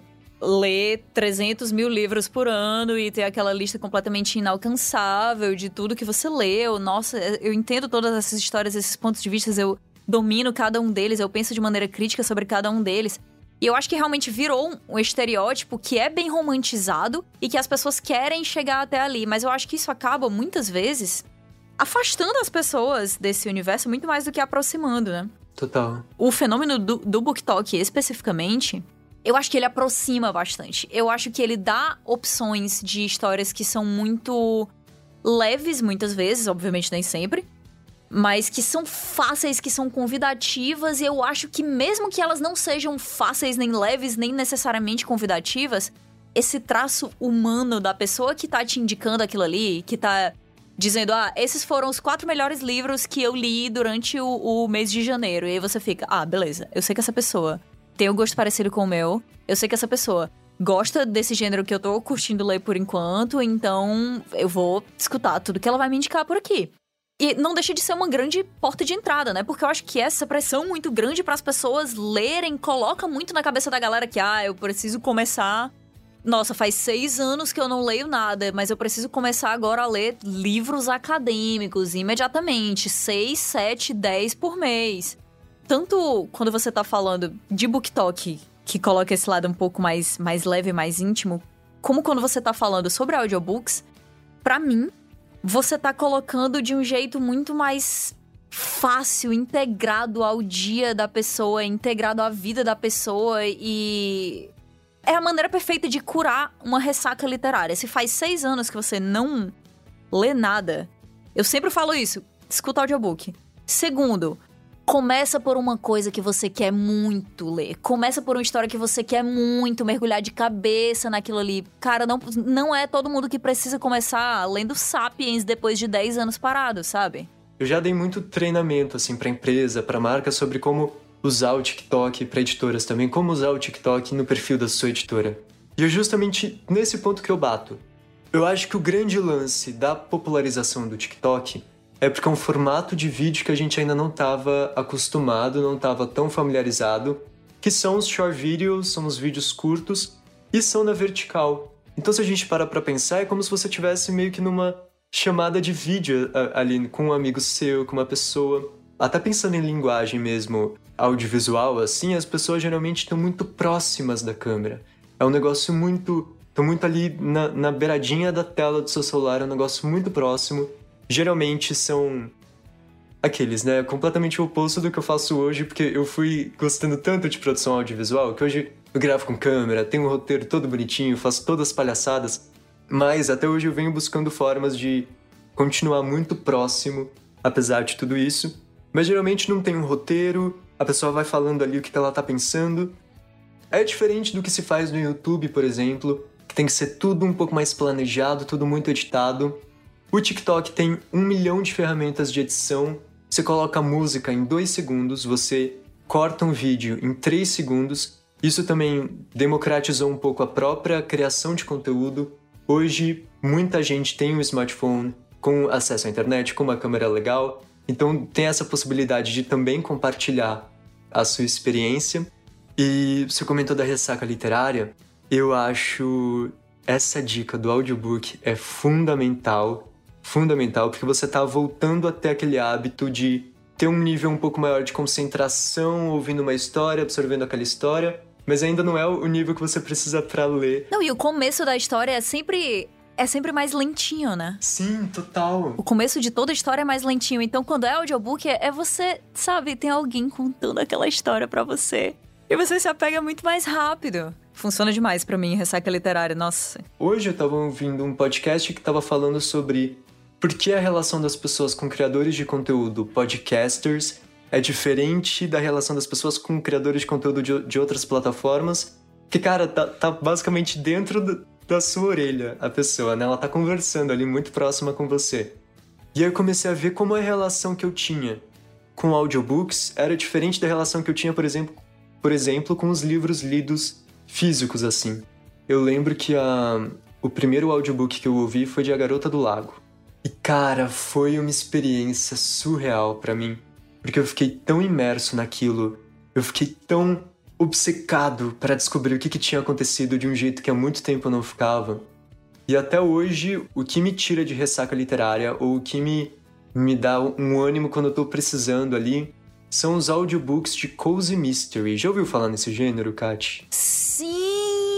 ler 300 mil livros por ano e ter aquela lista completamente inalcançável de tudo que você leu. Nossa, eu entendo todas essas histórias, esses pontos de vista, eu domino cada um deles, eu penso de maneira crítica sobre cada um deles. E eu acho que realmente virou um estereótipo que é bem romantizado e que as pessoas querem chegar até ali. Mas eu acho que isso acaba, muitas vezes, afastando as pessoas desse universo muito mais do que aproximando, né? Total. O fenômeno do BookTok, especificamente, eu acho que ele aproxima bastante. Eu acho que ele dá opções de histórias que são muito leves, muitas vezes, obviamente nem sempre, mas que são fáceis, que são convidativas, e eu acho que mesmo que elas não sejam fáceis, nem leves, nem necessariamente convidativas, esse traço humano da pessoa que tá te indicando aquilo ali, que tá dizendo, esses foram os 4 melhores livros que eu li durante o mês de janeiro. E aí você fica, beleza, eu sei que essa pessoa tem um gosto parecido com o meu, eu sei que essa pessoa gosta desse gênero que eu tô curtindo ler por enquanto, então eu vou escutar tudo que ela vai me indicar por aqui. E não deixa de ser uma grande porta de entrada, né? Porque eu acho que essa pressão muito grande para as pessoas lerem coloca muito na cabeça da galera que, eu preciso começar... Nossa, faz 6 anos que eu não leio nada, mas eu preciso começar agora a ler livros acadêmicos imediatamente. 6, 7, 10 por mês. Tanto quando você tá falando de BookTok, que coloca esse lado um pouco mais leve, mais íntimo, como quando você tá falando sobre audiobooks, pra mim, você tá colocando de um jeito muito mais fácil, integrado ao dia da pessoa, integrado à vida da pessoa e é a maneira perfeita de curar uma ressaca literária. Se faz 6 anos que você não lê nada, eu sempre falo isso, escuta audiobook. Segundo, começa por uma coisa que você quer muito ler. Começa por uma história que você quer muito mergulhar de cabeça naquilo ali. Cara, não é todo mundo que precisa começar lendo Sapiens depois de 10 anos parado, sabe? Eu já dei muito treinamento, assim, pra empresa, pra marca, sobre como usar o TikTok, pra editoras também, como usar o TikTok no perfil da sua editora. E é justamente nesse ponto que eu bato. Eu acho que o grande lance da popularização do TikTok é porque é um formato de vídeo que a gente ainda não estava acostumado, não estava tão familiarizado, que são os short videos, são os vídeos curtos e são na vertical. Então, se a gente para pra pensar, é como se você estivesse meio que numa chamada de vídeo ali com um amigo seu, com uma pessoa. Até pensando em linguagem mesmo, audiovisual, assim, as pessoas geralmente estão muito próximas da câmera. É um negócio muito... Estão muito ali na beiradinha da tela do seu celular, é um negócio muito próximo. Geralmente são aqueles, né? Completamente o oposto do que eu faço hoje, porque eu fui gostando tanto de produção audiovisual que hoje eu gravo com câmera, tenho um roteiro todo bonitinho, faço todas as palhaçadas. Mas até hoje eu venho buscando formas de continuar muito próximo, apesar de tudo isso. Mas geralmente não tem um roteiro, a pessoa vai falando ali o que ela tá pensando. É diferente do que se faz no YouTube, por exemplo, que tem que ser tudo um pouco mais planejado, tudo muito editado. O TikTok tem 1 milhão de ferramentas de edição. Você coloca a música em 2 segundos, você corta um vídeo em 3 segundos. Isso também democratizou um pouco a própria criação de conteúdo. Hoje, muita gente tem um smartphone com acesso à internet, com uma câmera legal. Então, tem essa possibilidade de também compartilhar a sua experiência. E você comentou da ressaca literária. Eu acho essa dica do audiobook é fundamental, porque você tá voltando até aquele hábito de ter um nível um pouco maior de concentração, ouvindo uma história, absorvendo aquela história, mas ainda não é o nível que você precisa pra ler. Não, e o começo da história é sempre mais lentinho, né? Sim, total. O começo de toda a história é mais lentinho, então quando é audiobook é você, sabe, tem alguém contando aquela história pra você. E você se apega muito mais rápido. Funciona demais pra mim, ressaca literária, nossa. Hoje eu tava ouvindo um podcast que tava falando sobre por que a relação das pessoas com criadores de conteúdo, podcasters, é diferente da relação das pessoas com criadores de conteúdo de outras plataformas. Que, cara, tá basicamente dentro da sua orelha a pessoa, né? Ela tá conversando ali muito próxima com você. E aí eu comecei a ver como a relação que eu tinha com audiobooks era diferente da relação que eu tinha, por exemplo, com os livros lidos físicos, assim. Eu lembro que o primeiro audiobook que eu ouvi foi de A Garota do Lago. E, cara, foi uma experiência surreal pra mim, porque eu fiquei tão imerso naquilo, eu fiquei tão obcecado pra descobrir o que tinha acontecido de um jeito que há muito tempo eu não ficava. E até hoje, o que me tira de ressaca literária, ou o que me dá um ânimo quando eu tô precisando ali, são os audiobooks de Cozy Mystery. Já ouviu falar nesse gênero, Kat? Sim!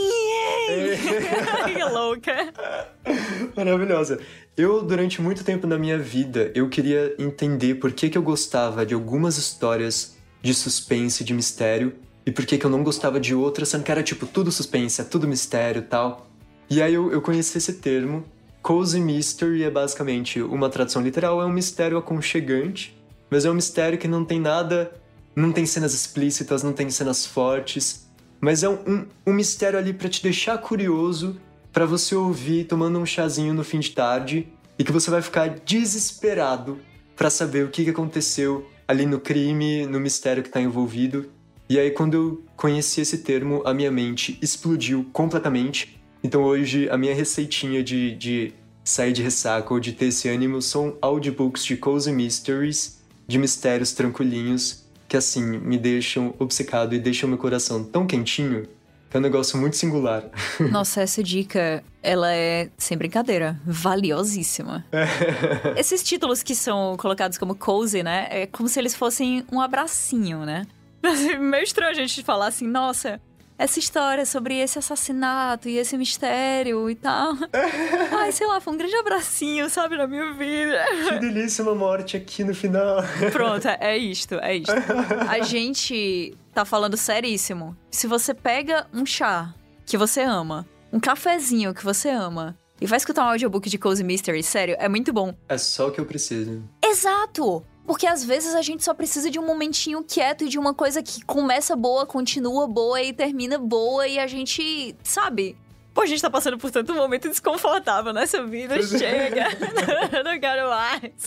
Que louca! Maravilhosa. Eu, durante muito tempo na minha vida, eu queria entender por que eu gostava de algumas histórias de suspense, de mistério, e por que eu não gostava de outras, sendo que era tipo tudo suspense, é tudo mistério e tal. E aí eu conheci esse termo. Cozy Mystery é basicamente uma tradução literal, é um mistério aconchegante, mas é um mistério que não tem nada, não tem cenas explícitas, não tem cenas fortes, mas é um mistério ali pra te deixar curioso, pra você ouvir tomando um chazinho no fim de tarde, e que você vai ficar desesperado pra saber o que aconteceu ali no crime, no mistério que tá envolvido. E aí quando eu conheci esse termo, a minha mente explodiu completamente. Então hoje a minha receitinha de sair de ressaca ou de ter esse ânimo são audiobooks de Cozy Mysteries, de mistérios tranquilinhos, que assim, me deixam obcecado e deixam meu coração tão quentinho, que é um negócio muito singular. Nossa, essa dica, ela é, sem brincadeira, valiosíssima. Esses títulos que são colocados como cozy, né, é como se eles fossem um abracinho, né? Meio estranho a gente falar assim, nossa, essa história sobre esse assassinato e esse mistério e tal. Ai, sei lá, foi um grande abracinho, sabe, na minha vida. Que delícia uma morte aqui no final. Pronto, é isto. A gente tá falando seríssimo. Se você pega um chá que você ama, um cafezinho que você ama, e vai escutar um audiobook de Cozy Mystery, sério, é muito bom. É só o que eu preciso. Exato! Porque às vezes a gente só precisa de um momentinho quieto e de uma coisa que começa boa, continua boa e termina boa e a gente, sabe? Pô, a gente tá passando por tanto momento desconfortável nessa vida, chega! Não quero mais!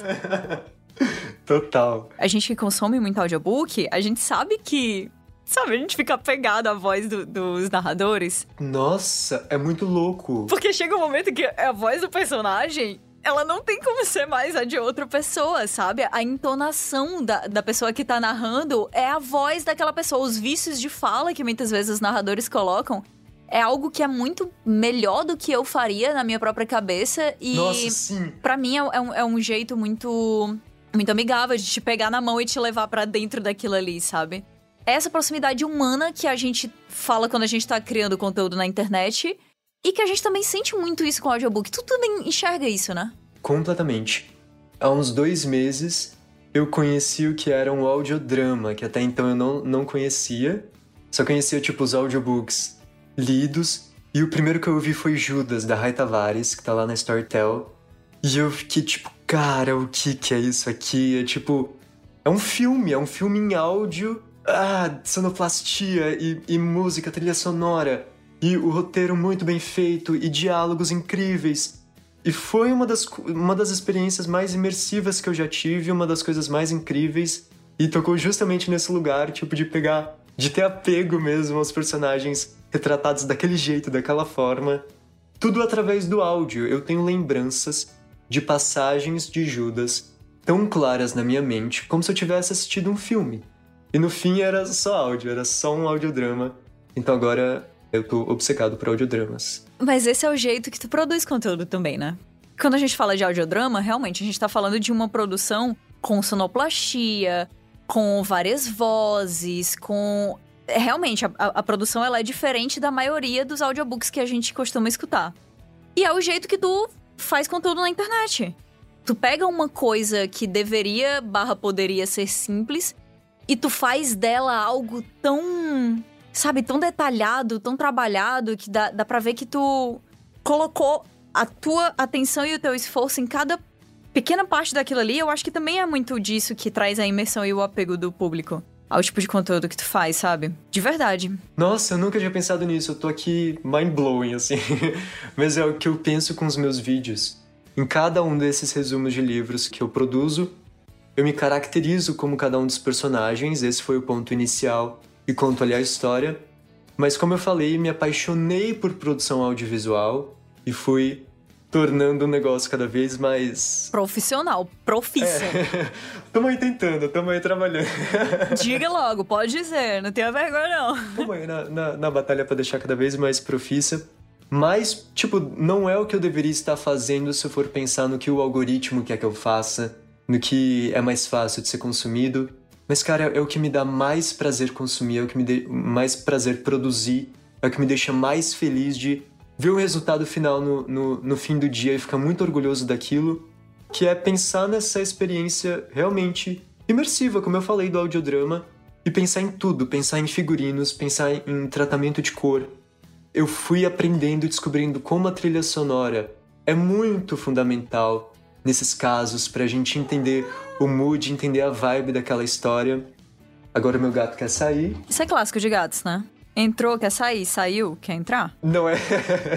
Total. A gente que consome muito audiobook, a gente sabe que... Sabe, a gente fica apegado à voz dos narradores. Nossa, é muito louco. Porque chega um momento que a voz do personagem... Ela não tem como ser mais a de outra pessoa, sabe? A entonação da pessoa que tá narrando é a voz daquela pessoa. Os vícios de fala que muitas vezes os narradores colocam é algo que é muito melhor do que eu faria na minha própria cabeça. E nossa, sim. Pra mim é um jeito muito amigável de te pegar na mão e te levar pra dentro daquilo ali, sabe? É essa proximidade humana que a gente fala quando a gente tá criando conteúdo na internet... E que a gente também sente muito isso com o audiobook. Tu também enxerga isso, né? Completamente. Há uns 2 meses, eu conheci o que era um audiodrama, que até então eu não conhecia. Só conhecia, tipo, os audiobooks lidos. E o primeiro que eu ouvi foi Judas, da Rai Tavares, que tá lá na Storytel. E eu fiquei, tipo, cara, o que é isso aqui? É tipo... é um filme em áudio. Sonoplastia e música, trilha sonora... E o roteiro muito bem feito, e diálogos incríveis. E foi uma das experiências mais imersivas que eu já tive, uma das coisas mais incríveis. E tocou justamente nesse lugar, tipo, de ter apego mesmo aos personagens retratados daquele jeito, daquela forma. Tudo através do áudio. Eu tenho lembranças de passagens de Judas tão claras na minha mente, como se eu tivesse assistido um filme. E no fim era só áudio, era só um audiodrama. Então agora... eu tô obcecado por audiodramas. Mas esse é o jeito que tu produz conteúdo também, né? Quando a gente fala de audiodrama, realmente a gente tá falando de uma produção com sonoplastia, com várias vozes, com... Realmente, a produção ela é diferente da maioria dos audiobooks que a gente costuma escutar. E é o jeito que tu faz conteúdo na internet. Tu pega uma coisa que poderia ser simples e tu faz dela algo tão... sabe, tão detalhado, tão trabalhado, que dá pra ver que tu colocou a tua atenção e o teu esforço em cada pequena parte daquilo ali. Eu acho que também é muito disso que traz a imersão e o apego do público ao tipo de conteúdo que tu faz, sabe? De verdade. Nossa, eu nunca tinha pensado nisso. Eu tô aqui mind-blowing, assim. Mas é o que eu penso com os meus vídeos. Em cada um desses resumos de livros que eu produzo, eu me caracterizo como cada um dos personagens. Esse foi o ponto inicial. E conto ali a história, mas como eu falei, me apaixonei por produção audiovisual e fui tornando o negócio cada vez mais... profissional, profissa. Tamo aí tentando, tamo aí trabalhando. Diga logo, pode dizer, não tenha vergonha não. Tamo aí na batalha pra deixar cada vez mais profissa, mas, tipo, não é o que eu deveria estar fazendo se eu for pensar no que o algoritmo quer que eu faça, no que é mais fácil de ser consumido. Mas, cara, é o que me dá mais prazer consumir, é o que me dá mais prazer produzir, é o que me deixa mais feliz de ver o resultado final no fim do dia e ficar muito orgulhoso daquilo, que é pensar nessa experiência realmente imersiva, como eu falei, do audiodrama, e pensar em tudo, pensar em figurinos, pensar em tratamento de cor. Eu fui aprendendo e descobrindo como a trilha sonora é muito fundamental nesses casos, pra gente entender o mood, entender a vibe daquela história. Agora meu gato quer sair. Isso é clássico de gatos, né? Entrou, quer sair, saiu, quer entrar? Não é?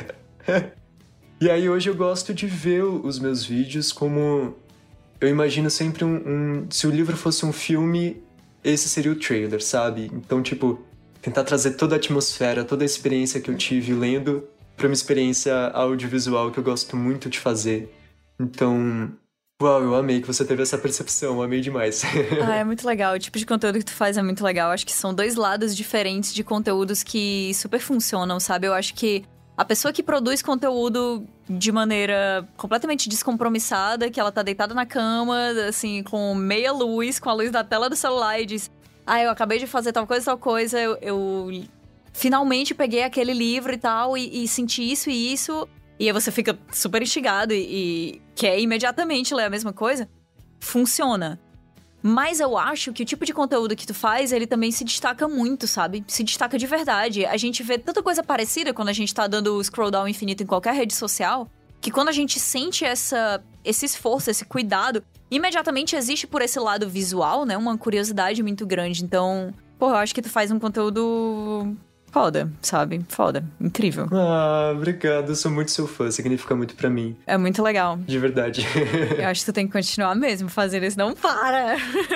E aí hoje eu gosto de ver os meus vídeos como... eu imagino sempre se o livro fosse um filme, esse seria o trailer, sabe? Então, tipo, tentar trazer toda a atmosfera, toda a experiência que eu tive lendo pra uma experiência audiovisual que eu gosto muito de fazer. Então, uau, eu amei que você teve essa percepção, amei demais. É muito legal, o tipo de conteúdo que tu faz é muito legal. Acho que são 2 lados diferentes de conteúdos que super funcionam, sabe? Eu acho que a pessoa que produz conteúdo de maneira completamente descompromissada, que ela tá deitada na cama, assim, com meia luz, com a luz da tela do celular e diz... eu acabei de fazer tal coisa, eu finalmente peguei aquele livro e tal, e senti isso e isso. E aí você fica super instigado e quer imediatamente ler a mesma coisa. Funciona. Mas eu acho que o tipo de conteúdo que tu faz, ele também se destaca muito, sabe? Se destaca de verdade. A gente vê tanta coisa parecida quando a gente tá dando o scroll down infinito em qualquer rede social, que quando a gente sente esse esforço, esse cuidado, imediatamente existe por esse lado visual, né? Uma curiosidade muito grande. Então, eu acho que tu faz um conteúdo foda, sabe? Foda. Incrível. Ah, obrigado. Eu sou muito seu fã. Significa muito pra mim. É muito legal. De verdade. Eu acho que tu tem que continuar mesmo fazendo isso. Não para!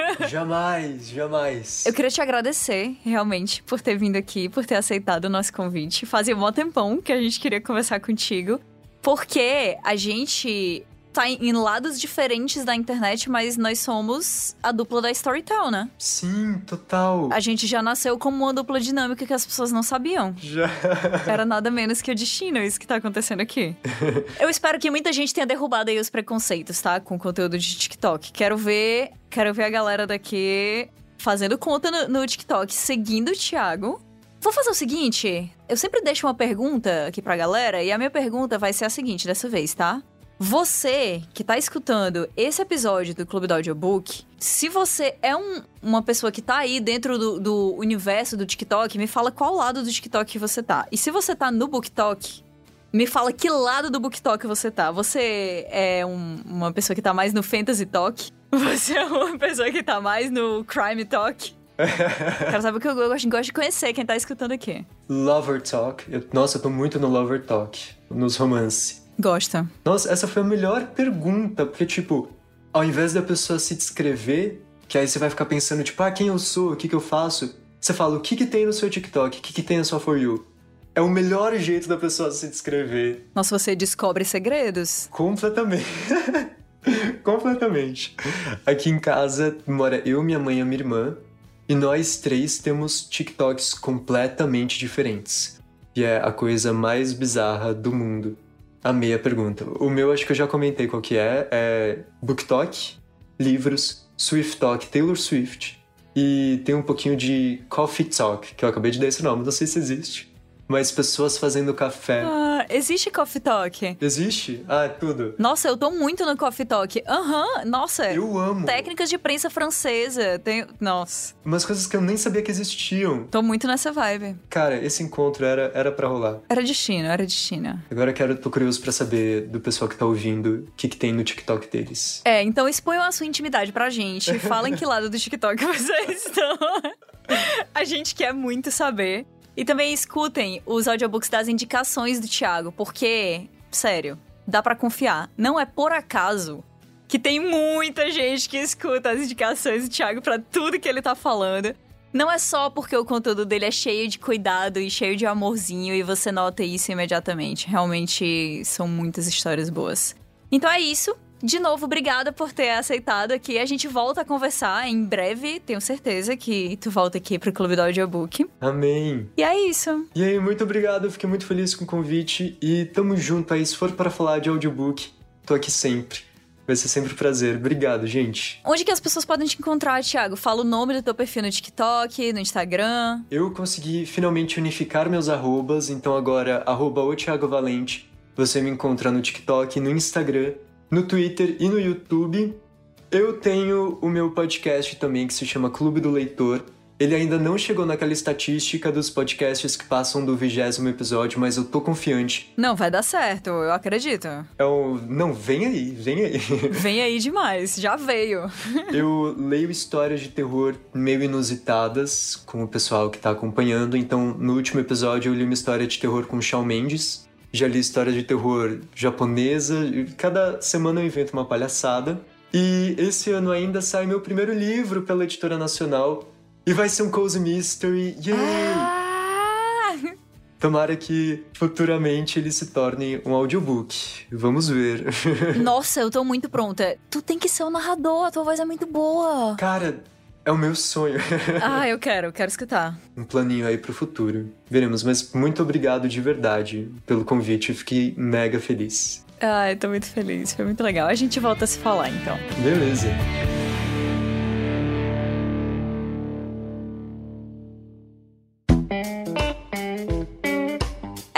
Jamais, jamais. Eu queria te agradecer, realmente, por ter vindo aqui, por ter aceitado o nosso convite. Fazia um tempão que a gente queria conversar contigo. Porque a gente tá em lados diferentes da internet, mas nós somos a dupla da Storytel, né? Sim, total. A gente já nasceu como uma dupla dinâmica que as pessoas não sabiam. Já. Era nada menos que o destino, isso que tá acontecendo aqui. Eu espero que muita gente tenha derrubado aí os preconceitos, tá? Com o conteúdo de TikTok. Quero ver a galera daqui fazendo conta no TikTok, seguindo o Thiago. Vou fazer o seguinte, eu sempre deixo uma pergunta aqui pra galera, e a minha pergunta vai ser a seguinte dessa vez, tá? Você que tá escutando esse episódio do Clube do Audiobook, se você é uma pessoa que tá aí dentro do universo do TikTok, me fala qual lado do TikTok que você tá. E se você tá no BookTok, me fala que lado do BookTok você tá. Você é uma pessoa que tá mais no Fantasy Talk? Você é uma pessoa que tá mais no Crime Talk? Quero saber o que eu gosto de conhecer quem tá escutando aqui. Lover Talk. Nossa, eu tô muito no Lover Talk, nos romances. Gosta. Nossa, essa foi a melhor pergunta, porque, tipo, ao invés da pessoa se descrever, que aí você vai ficar pensando, tipo, quem eu sou, o que eu faço, você fala, o que tem no seu TikTok, o que tem na sua For You. É o melhor jeito da pessoa se descrever. Nossa, você descobre segredos? Completamente. Completamente. Aqui em casa mora eu, minha mãe e a minha irmã, e nós três temos TikToks completamente diferentes. E é a coisa mais bizarra do mundo. Amei a pergunta. O meu, acho que eu já comentei qual que é BookTok, livros, Swift Talk, Taylor Swift, e tem um pouquinho de Coffee Talk, que eu acabei de dar esse nome, não sei se existe. Mas pessoas fazendo café. Existe Coffee Talk? Existe? Tudo. Nossa, eu tô muito no Coffee Talk. Nossa. Eu amo. Técnicas de prensa francesa. Nossa. Umas coisas que eu nem sabia que existiam. Tô muito nessa vibe. Cara, esse encontro era pra rolar. Era destino. Agora tô curioso pra saber do pessoal que tá ouvindo o que tem no TikTok deles. Então exponham a sua intimidade pra gente. Fala em que lado do TikTok vocês estão. A gente quer muito saber. E também escutem os audiobooks das indicações do Thiago, porque, sério, dá pra confiar. Não é por acaso que tem muita gente que escuta as indicações do Thiago pra tudo que ele tá falando. Não é só porque o conteúdo dele é cheio de cuidado e cheio de amorzinho e você nota isso imediatamente. Realmente são muitas histórias boas. Então é isso. De novo, obrigada por ter aceitado aqui. A gente volta a conversar em breve. Tenho certeza que tu volta aqui pro Clube do Audiobook. Amém. E é isso. E aí, muito obrigado. Eu fiquei muito feliz com o convite. E tamo junto aí. Se for para falar de audiobook, tô aqui sempre. Vai ser sempre um prazer. Obrigado, gente. Onde que as pessoas podem te encontrar, Thiago? Fala o nome do teu perfil no TikTok, no Instagram. Eu consegui finalmente unificar meus arrobas. Então agora, @oThiagoValente. Você me encontra no TikTok, no Instagram, no Twitter e no YouTube. Eu tenho o meu podcast também, que se chama Clube do Leitor. Ele ainda não chegou naquela estatística dos podcasts que passam do 20º episódio, mas eu tô confiante. Não, vai dar certo, eu acredito. Não, vem aí. Vem aí demais, já veio. Eu leio histórias de terror meio inusitadas com o pessoal que tá acompanhando. Então, no último episódio, eu li uma história de terror com o Shawn Mendes. Já li história de terror japonesa. Cada semana eu invento uma palhaçada. E esse ano ainda sai meu primeiro livro pela Editora Nacional. E vai ser um Cozy Mystery. Yay! Tomara que futuramente ele se torne um audiobook. Vamos ver. Nossa, eu tô muito pronta. Tu tem que ser o narrador, a tua voz é muito boa. Cara, é o meu sonho. Eu quero escutar. Um planinho aí pro futuro. Veremos, mas muito obrigado de verdade pelo convite. Eu fiquei mega feliz. Eu tô muito feliz, foi muito legal. A gente volta a se falar, então. Beleza.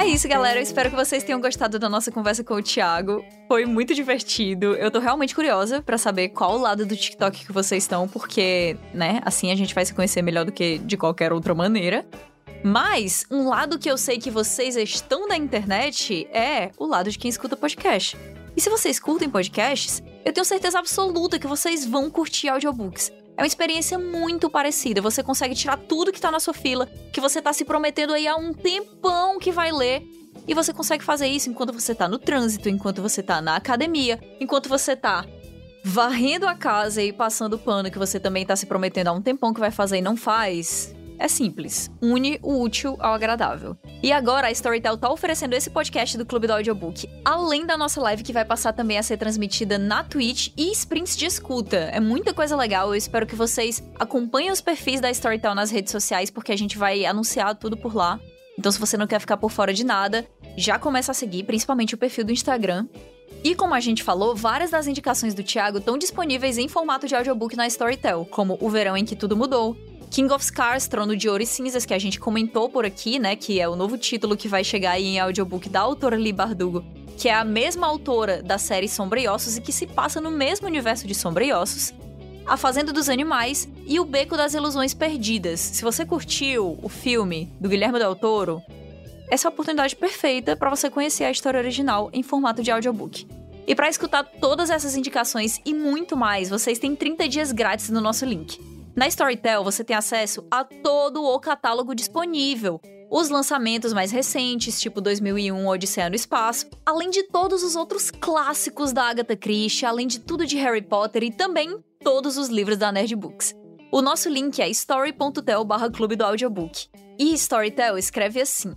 É isso, galera. Eu espero que vocês tenham gostado da nossa conversa com o Thiago. Foi muito divertido. Eu tô realmente curiosa pra saber qual lado do TikTok que vocês estão, porque, né, assim a gente vai se conhecer melhor do que de qualquer outra maneira. Mas um lado que eu sei que vocês estão na internet é o lado de quem escuta podcast. E se vocês curtem podcasts, eu tenho certeza absoluta que vocês vão curtir audiobooks. É uma experiência muito parecida. Você consegue tirar tudo que tá na sua fila, que você tá se prometendo aí há um tempão que vai ler. E você consegue fazer isso enquanto você tá no trânsito, enquanto você tá na academia, enquanto você tá varrendo a casa e passando pano, que você também tá se prometendo há um tempão que vai fazer e não faz. É simples. Une o útil ao agradável. E agora a Storytel tá oferecendo esse podcast do Clube do Audiobook, além da nossa live que vai passar também a ser transmitida na Twitch e sprints de escuta. É muita coisa legal, eu espero que vocês acompanhem os perfis da Storytel nas redes sociais, porque a gente vai anunciar tudo por lá. Então se você não quer ficar por fora de nada, já começa a seguir, principalmente o perfil do Instagram. E como a gente falou, várias das indicações do Thiago estão disponíveis em formato de audiobook na Storytel, como O Verão em que Tudo Mudou, King of Scars, Trono de Ouro e Cinzas, que a gente comentou por aqui, né, que é o novo título que vai chegar aí em audiobook da autora Leigh Bardugo, que é a mesma autora da série Sombra e Ossos e que se passa no mesmo universo de Sombra e Ossos, A Fazenda dos Animais e O Beco das Ilusões Perdidas. Se você curtiu o filme do Guillermo del Toro, essa é a oportunidade perfeita para você conhecer a história original em formato de audiobook. E para escutar todas essas indicações e muito mais, vocês têm 30 dias grátis no nosso link. Na Storytel, você tem acesso a todo o catálogo disponível, os lançamentos mais recentes, tipo 2001, Odisseia no Espaço, além de todos os outros clássicos da Agatha Christie, além de tudo de Harry Potter e também todos os livros da Nerd Books. O nosso link é story.tel/clube do audiobook. E Storytel escreve assim,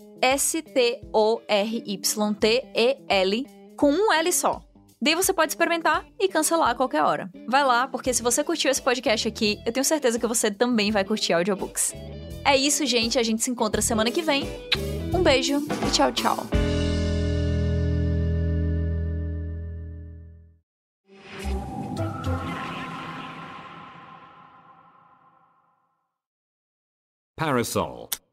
STORYTEL, com um L só. Daí você pode experimentar e cancelar a qualquer hora. Vai lá, porque se você curtiu esse podcast aqui, eu tenho certeza que você também vai curtir audiobooks. É isso, gente. A gente se encontra semana que vem. Um beijo e tchau, tchau. Parasol.